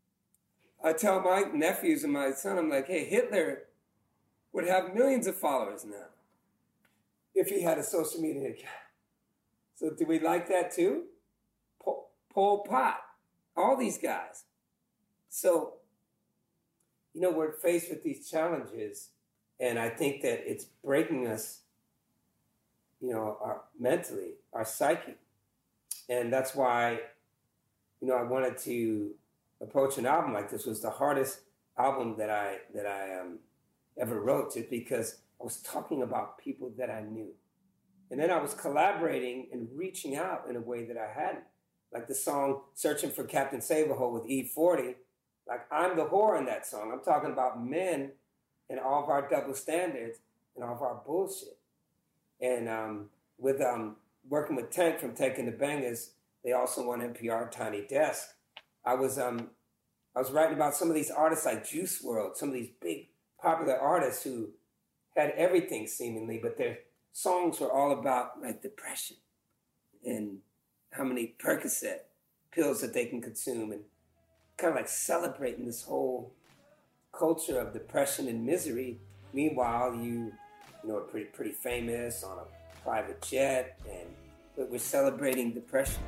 I tell my nephews and my son, I'm like, hey, Hitler would have millions of followers now if he had a social media account. So do we like that too? Pol, Pol Pot, all these guys. So, you know, we're faced with these challenges, and I think that it's breaking us, you know, our, mentally, our psyche. And that's why, you know, I wanted to approach an album like this. It was the hardest album that I that I um, ever wrote, just because I was talking about people that I knew. And then I was collaborating and reaching out in a way that I hadn't. Like the song Searching for Captain Save-A-Hole with E forty. Like, I'm the whore in that song. I'm talking about men and all of our double standards and all of our bullshit. And um, with um, working with Tank from Tank and the Bangers, they also won N P R Tiny Desk. I was um, I was writing about some of these artists like Juice world, some of these big popular artists who had everything seemingly, but their songs were all about like depression and how many Percocet pills that they can consume, and kind of like celebrating this whole culture of depression and misery. Meanwhile, you, you know, are pretty pretty famous on a private jet, and but we're celebrating depression.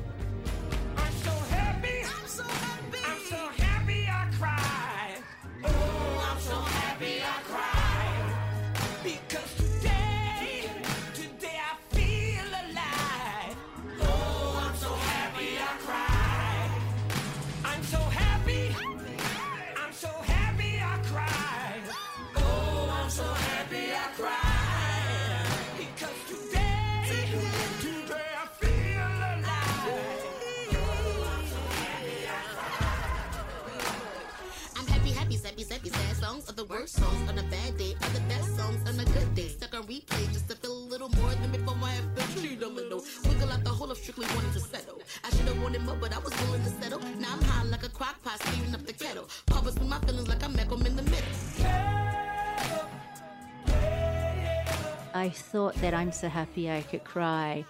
I'm so happy. I'm so happy. I'm so happy I cry. Oh, I'm so happy I cry. Because today, today I feel alive. Oh, I'm so happy I cry. I'm so happy. I'm so happy I cry. Oh, I'm so happy I cry. Because today, today I feel alive. Oh, I'm so happy I cry. I'm happy, happy, sappy, sappy, sad songs are the worst songs on a bad day, are the best songs on a good day. Stuck on replay just to feel a little more than before I have been treated a little. Wiggle out the whole of strictly wanting to settle. I should have wanted more, but I was willing to settle. Now I'm high like a crock pot, steaming up the kettle. Covers with my feelings like I'm Malcolm in the middle. I thought that I'm So Happy I Could Cry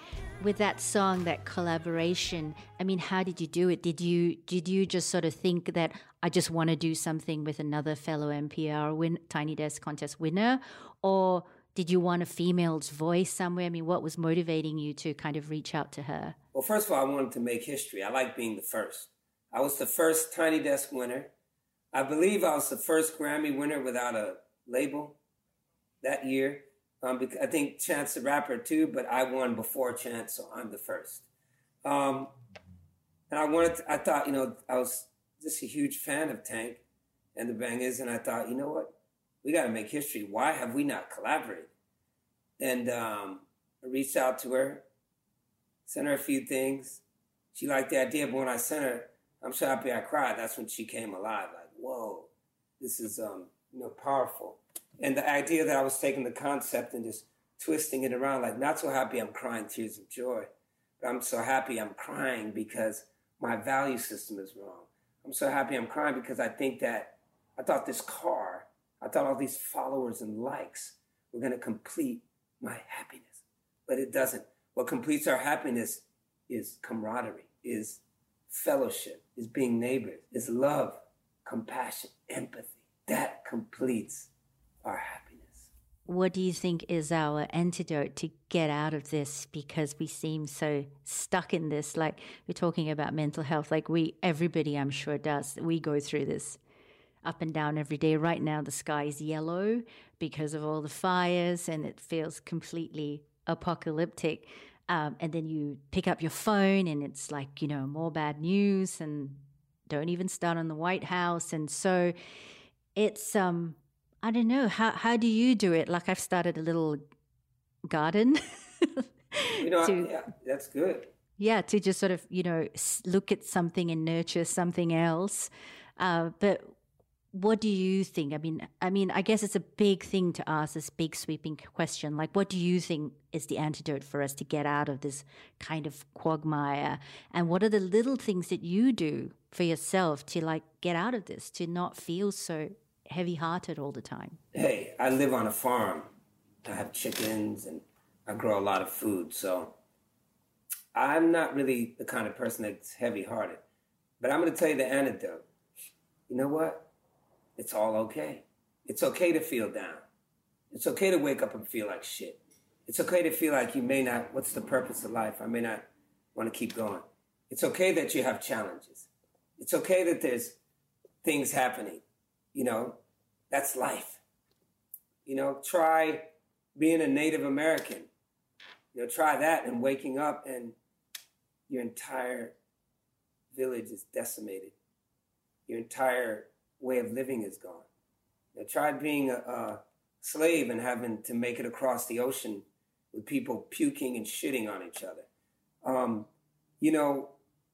with that song, that collaboration, I mean, how did you do it? Did you did you just sort of think that I just want to do something with another fellow N P R win, Tiny Desk Contest winner? Or did you want a female's voice somewhere? I mean, what was motivating you to kind of reach out to her? Well, first of all, I wanted to make history. I like being the first. I was the first Tiny Desk winner. I believe I was the first Grammy winner without a label that year. Um, because I think Chance the Rapper too, but I won before Chance, so I'm the first. Um, and I wanted, to, I thought, you know, I was just a huge fan of Tank and the Bangers, and I thought, you know what, we got to make history. Why have we not collaborated? And um, I reached out to her, sent her a few things. She liked the idea, but when I sent her, I'm so happy I cried. That's when she came alive. Like, whoa, this is um, you know, powerful. And the idea that I was taking the concept and just twisting it around, like, not so happy I'm crying tears of joy, but I'm so happy I'm crying because my value system is wrong. I'm so happy I'm crying because I think that I thought this car, I thought all these followers and likes were going to complete my happiness, but it doesn't. What completes our happiness is camaraderie, is fellowship, is being neighbors, is love, compassion, empathy. That completes our happiness. What do you think is our antidote to get out of this? Because we seem so stuck in this, like we're talking about mental health, like we, everybody I'm sure does. We go through this up and down every day. Right now the sky is yellow because of all the fires and it feels completely apocalyptic. Um, and then you pick up your phone and it's like, you know, more bad news, and don't even start on the White House. And so it's, um, I don't know, how how do you do it? Like I've started a little garden. You know, to, yeah, that's good. Yeah, to just sort of, you know, look at something and nurture something else. Uh, but what do you think? I mean, I mean, I guess it's a big thing to ask, this big sweeping question. Like, what do you think is the antidote for us to get out of this kind of quagmire? And what are the little things that you do for yourself to like get out of this, to not feel so heavy-hearted all the time? Hey, I live on a farm. I have chickens and I grow a lot of food. So I'm not really the kind of person that's heavy-hearted. But I'm going to tell you the antidote. You know what? It's all okay. It's okay to feel down. It's okay to wake up and feel like shit. It's okay to feel like you may not, what's the purpose of life? I may not want to keep going. It's okay that you have challenges. It's okay that there's things happening. You know, that's life. You know, try being a Native American. You know, try that and waking up and your entire village is decimated. Your entire way of living is gone. You know, try being a, a slave and having to make it across the ocean with people puking and shitting on each other. Um, you know,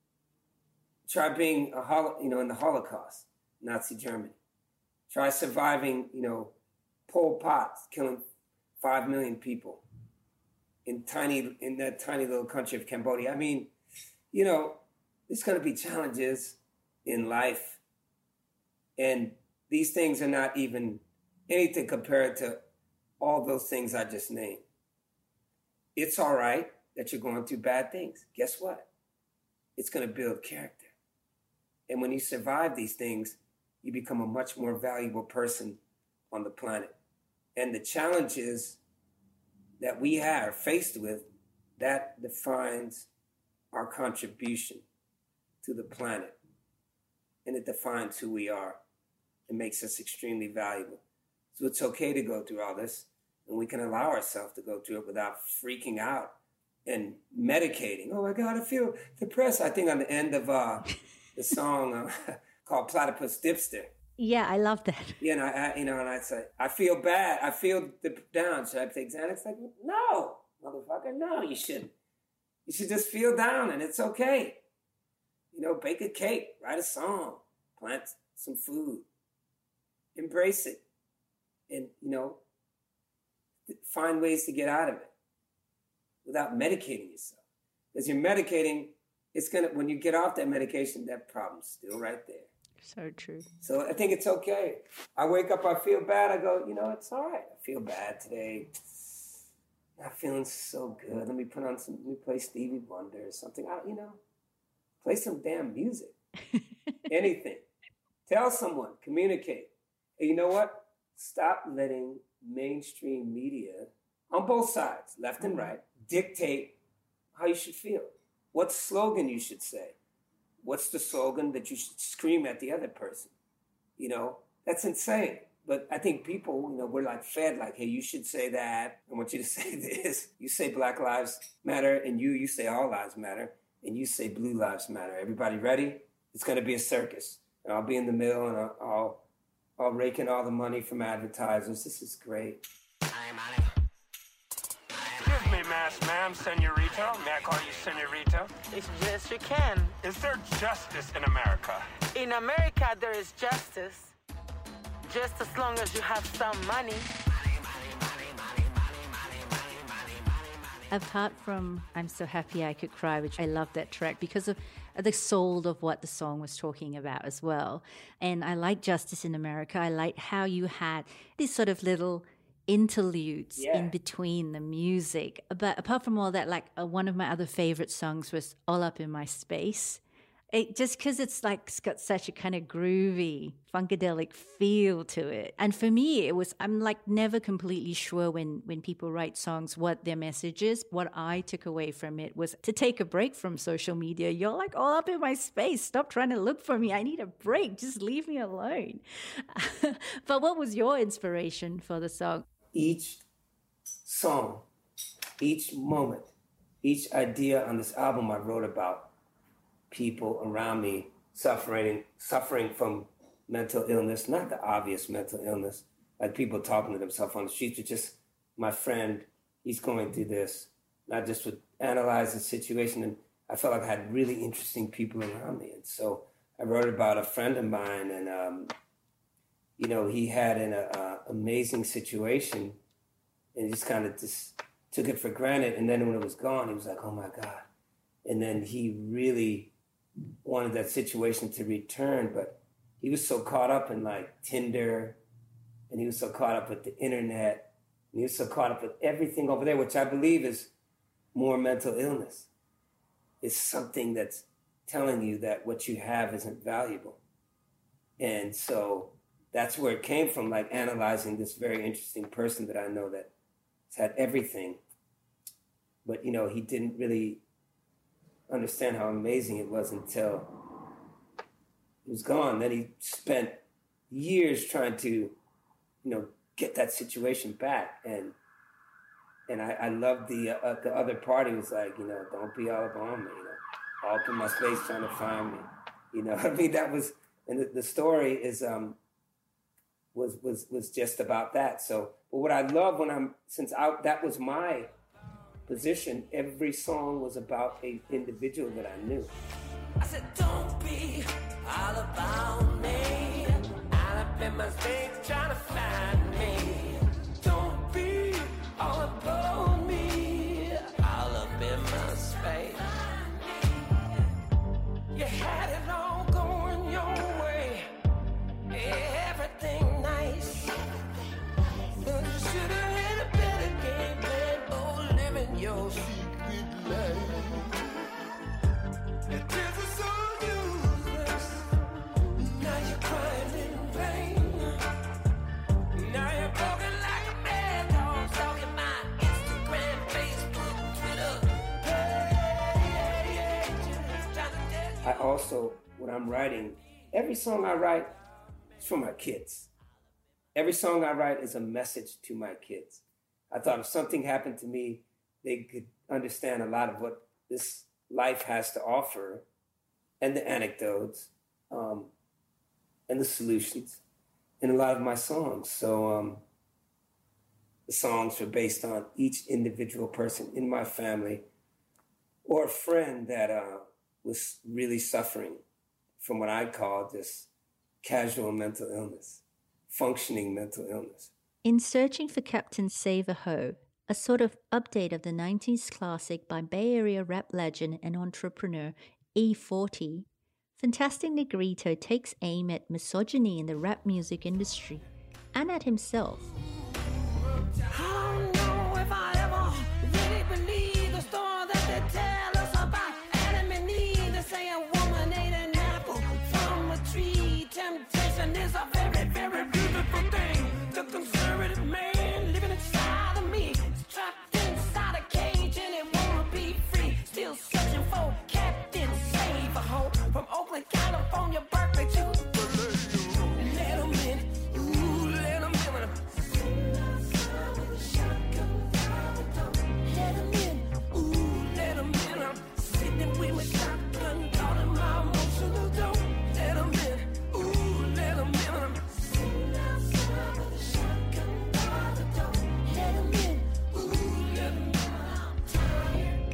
try being a holo- you know in the Holocaust, Nazi Germany. Try surviving, you know, Pol Pot killing five million people in tiny in that tiny little country of Cambodia. I mean, you know, there's going to be challenges in life. And these things are not even anything compared to all those things I just named. It's all right that you're going through bad things. Guess what? It's going to build character. And when you survive these things, you become a much more valuable person on the planet. And the challenges that we are faced with, that defines our contribution to the planet. And it defines who we are. It makes us extremely valuable. So it's okay to go through all this, and we can allow ourselves to go through it without freaking out and medicating. Oh my God, I feel depressed. I think on the end of uh, the song uh, called Platypus Dipster. Yeah, I love that. You know, I, you know, and I say, I feel bad. I feel down. Should I take Xanax? Like, no, motherfucker, no, you shouldn't. You should just feel down, and it's okay. You know, bake a cake, write a song, plant some food. Embrace it and, you know, find ways to get out of it without medicating yourself. Because you're medicating, it's going to, when you get off that medication, that problem's still right there. So true. So I think it's okay. I wake up, I feel bad. I go, you know, it's all right. I feel bad today. not feeling so good. Let me put on some, let me play Stevie Wonder or something. I, you know, play some damn music. Anything. Tell someone, communicate. And you know what? Stop letting mainstream media, on both sides, left and right, dictate how you should feel. What slogan you should say. What's the slogan that you should scream at the other person? You know, that's insane. But I think people, you know, we're like fed like, hey, you should say that. I want you to say this. You say Black Lives Matter, and you, you say All Lives Matter, and you say Blue Lives Matter. Everybody ready? It's going to be a circus. And I'll be in the middle, and I'll, I'll, I'll rake in all the money from advertisers. This is great. Excuse me, mass ma'am, senorita. May I call you senorita? Yes, you can. Is there justice in America? In America, there is justice. Just as long as you have some money. Apart from I'm So Happy I Could Cry, which I love that track because of the soul of what the song was talking about as well. And I like Justice in America. I like how you had these sort of little interludes yeah. in between the music. But apart from all that, like uh, one of my other favorite songs was All Up in My Space. It, just because it's like it's got such a kind of groovy, funkadelic feel to it. And for me, it was, I'm like never completely sure when, when people write songs what their message is. What I took away from it was to take a break from social media. You're like all up in my space. Stop trying to look for me. I need a break. Just leave me alone. But what was your inspiration for the song? Each song, each moment, each idea on this album I wrote about people around me suffering suffering from mental illness, not the obvious mental illness, like people talking to themselves on the streets, but just my friend, he's going through this. And I just would analyze the situation, and I felt like I had really interesting people around me. And so I wrote about a friend of mine, and, um, you know, he had an uh, amazing situation, and he just kind of just took it for granted. And then when it was gone, he was like, oh my God. And then he really wanted that situation to return, but he was so caught up in like Tinder, and he was so caught up with the internet, and he was so caught up with everything over there, which I believe is more mental illness. It's something that's telling you that what you have isn't valuable. And so that's where it came from, like analyzing this very interesting person that I know that has had everything, but you know, he didn't really understand how amazing it was until he was gone. Then he spent years trying to, you know, get that situation back. And and I, I love the uh, the other party was like, you know, don't be all up on me, you know, all up in my space trying to find me. You know, I mean, that was, and the, the story is um was was was just about that. So, but what I love when I'm, since I, that was my position, every song was about an individual that I knew. I said, don't be all about me. All up in my space trying to find me. Don't be all about me. All up in my space. You had it all going your way. Everything nice. But you should have had a better game plan. Oh, living your secret life. Your tears are so useless. Now you're crying in vain. Now you're broken like a bad dog. Stalking my Instagram, Facebook, Twitter. Hey, hey, hey, just trying to tell you. I also, when I'm writing, every song I write is for my kids. Every song I write is a message to my kids. I thought if something happened to me, they could understand a lot of what this life has to offer, and the anecdotes, um, and the solutions in a lot of my songs. So um, the songs are based on each individual person in my family or a friend that uh, was really suffering from what I call just casual mental illness, functioning mental illness. In Searching for Captain Save-A-Ho, a sort of update of the nineties classic by Bay Area rap legend and entrepreneur E forty, Fantastic Negrito takes aim at misogyny in the rap music industry and at himself. I don't know if I ever Living is a very, very beautiful thing. The conservative man living inside of me is trapped inside a cage and it wanna be free. Still searching for Captain Save a Hoe from Oakland, California, Berkeley to let 'em in. Ooh, let 'em in. Let 'em in. Ooh, let 'em in. I'm sitting with my shotgun, calling my emotional dope. Let 'em in. Ooh, let 'em in. I'm sitting outside with a shotgun, by the door. Let 'em in. Ooh, let 'em in. I'm tired.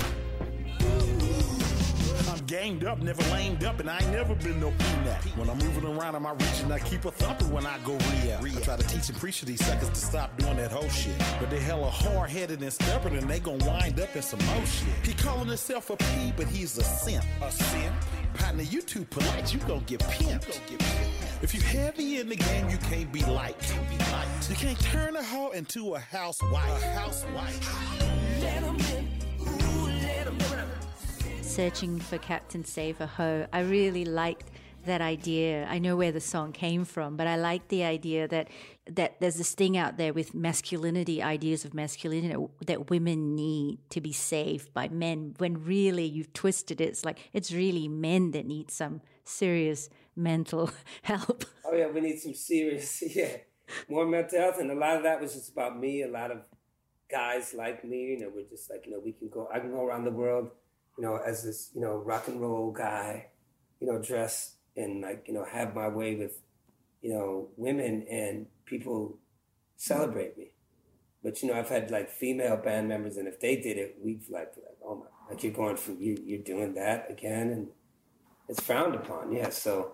I'm ganged up, never lamed up, and I ain't never been no peanut. When I'm moving around in my region, I keep a thumping when I go real. I try to teach and preach to these suckers to stop doing that whole shit. But they hella hard-headed and stubborn, and they gon' wind up in some more shit. He calling himself a P, but he's a simp. A simp? Partner, you too polite, you gon' get pimped. If you heavy in the game, you can't be light. You can't turn a hoe into a housewife. A housewife. Let 'em in. Ooh, let 'em in. Searching for Captain Save a Hoe. I really liked that idea. I know where the song came from, but I like the idea that that there's this thing out there with masculinity, ideas of masculinity that women need to be saved by men, when really you've twisted it. It's like it's really men that need some serious mental help. Oh yeah, we need some serious, yeah, more mental health. And a lot of that was just about me. A lot of guys like me, you know, we're just like, you know, we can go, I can go around the world, you know, as this, you know, rock and roll guy, you know, dressed and like, you know, have my way with, you know, women, and people celebrate me. But, you know, I've had like female band members, and if they did it, we'd like, like oh my, like you're going from, you, you're doing that again. And it's frowned upon. Yeah. So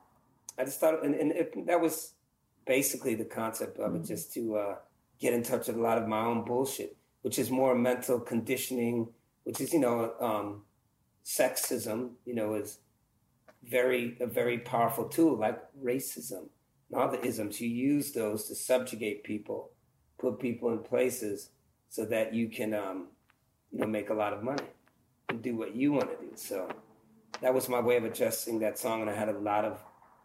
I just thought, and, and it, that was basically the concept of it, just to uh, get in touch with a lot of my own bullshit, which is more mental conditioning, which is, you know, um, sexism, you know, is very, a very powerful tool, like racism and all the isms. You use those to subjugate people, put people in places so that you can, um, you know, make a lot of money and do what you want to do. So that was my way of adjusting that song, and I had a lot of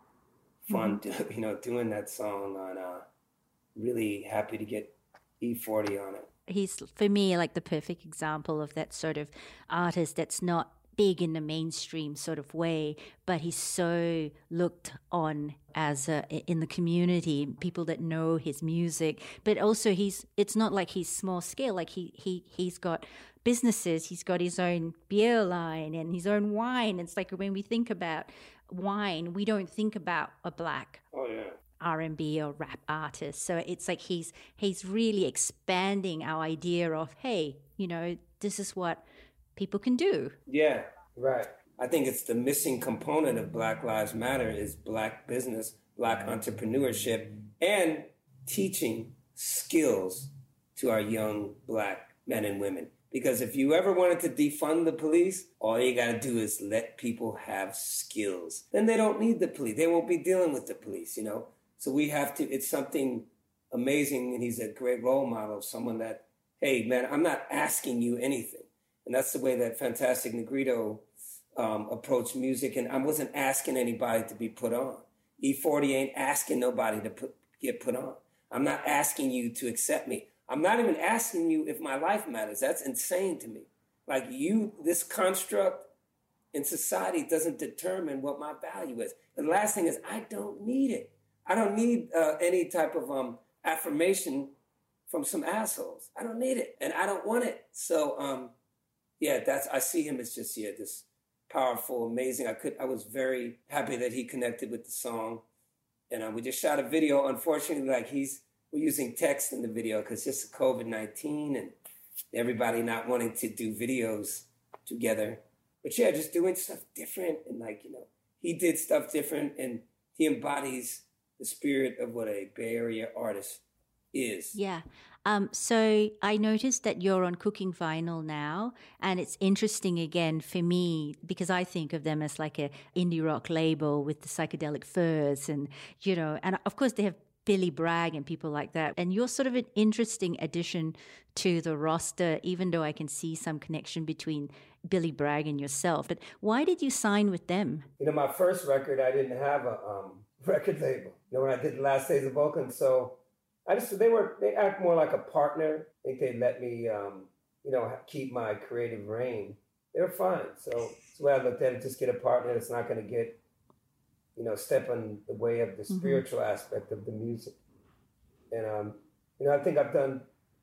fun, mm-hmm. do, you know, doing that song. On uh, really happy to get E forty on it. He's, for me, like the perfect example of that sort of artist that's not big in the mainstream sort of way, but he's so looked on as a, in the community, people that know his music. But also he's, it's not like he's small scale, like he he he's got businesses, he's got his own beer line and his own wine. It's like when we think about wine, we don't think about a black oh, yeah. R and B or rap artist. So it's like he's he's really expanding our idea of, hey, you know, this is what people can do. Yeah, right. I think it's the missing component of Black Lives Matter is black business, black entrepreneurship, and teaching skills to our young black men and women. Because if you ever wanted to defund the police, all you got to do is let people have skills. Then they don't need the police. They won't be dealing with the police, you know? So we have to, it's something amazing, and he's a great role model of someone that, hey, man, I'm not asking you anything. And that's the way that Fantastic Negrito um, approached music. And I wasn't asking anybody to be put on. E forty ain't asking nobody to put, get put on. I'm not asking you to accept me. I'm not even asking you if my life matters. That's insane to me. Like you, this construct in society doesn't determine what my value is. The last thing is I don't need it. I don't need uh, any type of um, affirmation from some assholes. I don't need it, and I don't want it. So, um, yeah, that's I see him as just yeah, this powerful, amazing. I could I was very happy that he connected with the song, and uh, we just shot a video. Unfortunately, like he's we're using text in the video because just COVID nineteen and everybody not wanting to do videos together. But yeah, just doing stuff different, and like you know, he did stuff different, and he embodies the spirit of what a Bay Area artist is. Yeah. Um, so I noticed that you're on Cooking Vinyl now, and it's interesting again for me because I think of them as like a indie rock label with the psychedelic furs and, you know, and of course they have Billy Bragg and people like that. And you're sort of an interesting addition to the roster, even though I can see some connection between Billy Bragg and yourself. But why did you sign with them? You know, my first record, I didn't have a um, record label. You know, when I did the Last Days of Oakland, so I just they were they act more like a partner. I think they let me, um, you know, keep my creative reign. They were fine. So that's the way I looked at it. Just get a partner that's not going to get, you know, step on the way of the mm-hmm. spiritual aspect of the music. And um, you know, I think I've done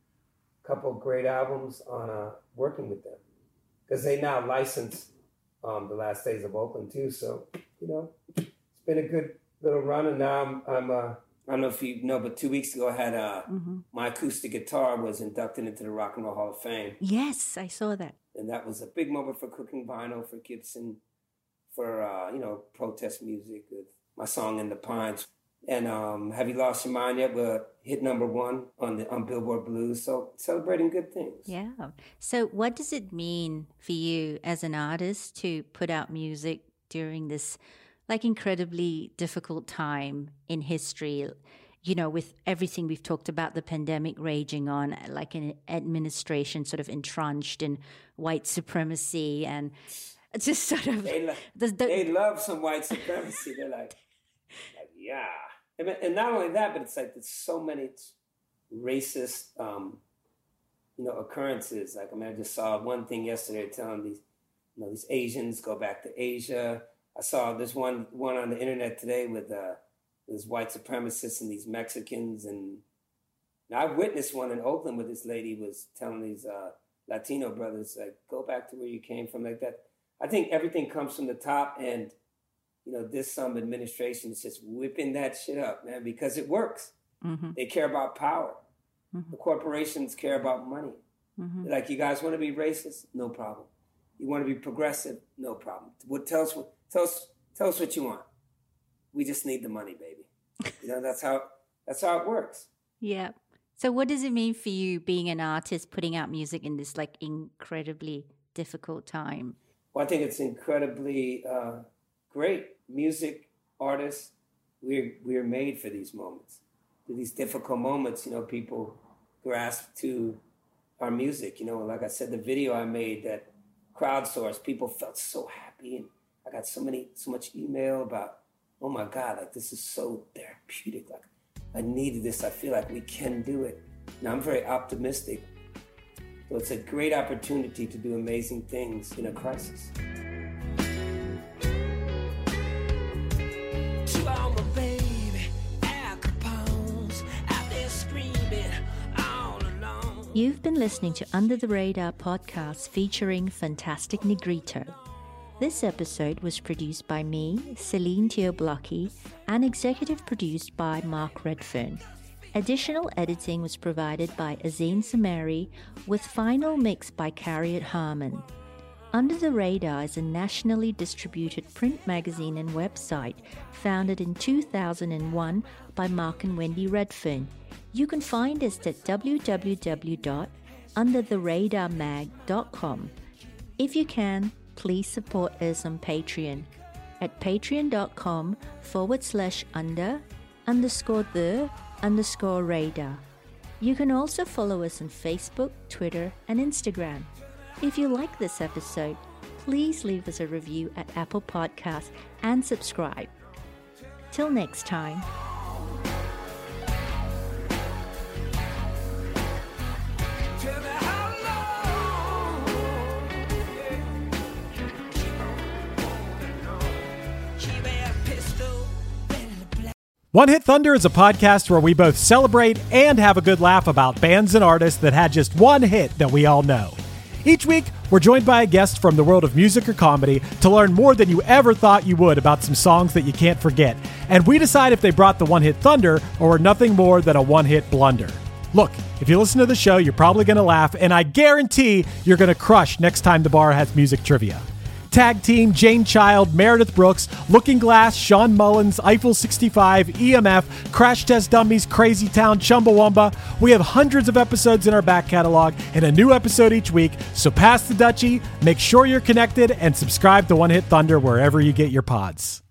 a couple of great albums on uh, working with them because they now license um, the Last Days of Oakland too. So you know, it's been a good little run, and now I'm. I'm uh, I don't know if you know, but two weeks ago I had uh, mm-hmm. my acoustic guitar was inducted into the Rock and Roll Hall of Fame. Yes, I saw that. And that was a big moment for Cooking Vinyl, for Gibson, for, uh, you know, protest music with my song In the Pines. And um, Have You Lost Your Mind Yet? We're hit number one on the on Billboard Blues. So celebrating good things. Yeah. So what does it mean for you as an artist to put out music during this like incredibly difficult time in history, you know, with everything we've talked about, the pandemic raging on, like an administration sort of entrenched in white supremacy and just sort of... They, lo- the, the, they love some white supremacy. They're like, like yeah. And, and not only that, but it's like there's so many racist, um, you know, occurrences. Like, I mean, I just saw one thing yesterday telling these, you know, these Asians go back to Asia. I saw this one one on the internet today with uh, these white supremacists and these Mexicans, and I witnessed one in Oakland where this lady was telling these uh, Latino brothers, like, go back to where you came from, like that. I think everything comes from the top, and you know, this some administration is just whipping that shit up, man, because it works. Mm-hmm. They care about power. Mm-hmm. The corporations care about money. Mm-hmm. Like, you guys want to be racist? No problem. You want to be progressive? No problem. What tell us what tell us tell us what you want. We just need the money, baby. You know, that's how that's how it works. Yeah. So what does it mean for you being an artist putting out music in this like incredibly difficult time? Well, I think it's incredibly uh, great. Music artists, we're we're made for these moments. For these difficult moments, you know, people grasp to our music. You know, like I said, the video I made that crowdsourced, people felt so happy, and I got so many, so much email about, oh my God, like this is so therapeutic. Like I needed this. I feel like we can do it. And I'm very optimistic. So it's a great opportunity to do amazing things in a crisis. To all my baby, Al Capone's out there screaming all alone. You've been listening to Under the Radar podcast featuring Fantastic Negrito. This episode was produced by me, Celine Teoblocki, and executive produced by Mark Redfern. Additional editing was provided by Azine Samari, with final mix by Carriot Harmon. Under the Radar is a nationally distributed print magazine and website founded in two thousand one by Mark and Wendy Redfern. You can find us at w w w dot under the radar mag dot com. If you can, please support us on Patreon at patreon.com forward slash under underscore the underscore radar. You can also follow us on Facebook, Twitter, and Instagram. If you like this episode, please leave us a review at Apple Podcasts and subscribe. Till next time. One Hit Thunder is a podcast where we both celebrate and have a good laugh about bands and artists that had just one hit that we all know. Each week, we're joined by a guest from the world of music or comedy to learn more than you ever thought you would about some songs that you can't forget. And we decide if they brought the One Hit Thunder or were nothing more than a one-hit blunder. Look, if you listen to the show, you're probably going to laugh, and I guarantee you're going to crush next time the bar has music trivia. Tag Team, Jane Child, Meredith Brooks, Looking Glass, Sean Mullins, Eiffel sixty-five, E M F, Crash Test Dummies, Crazy Town, Chumbawamba. We have hundreds of episodes in our back catalog and a new episode each week, so pass the Dutchie, make sure you're connected, and subscribe to One Hit Thunder wherever you get your pods.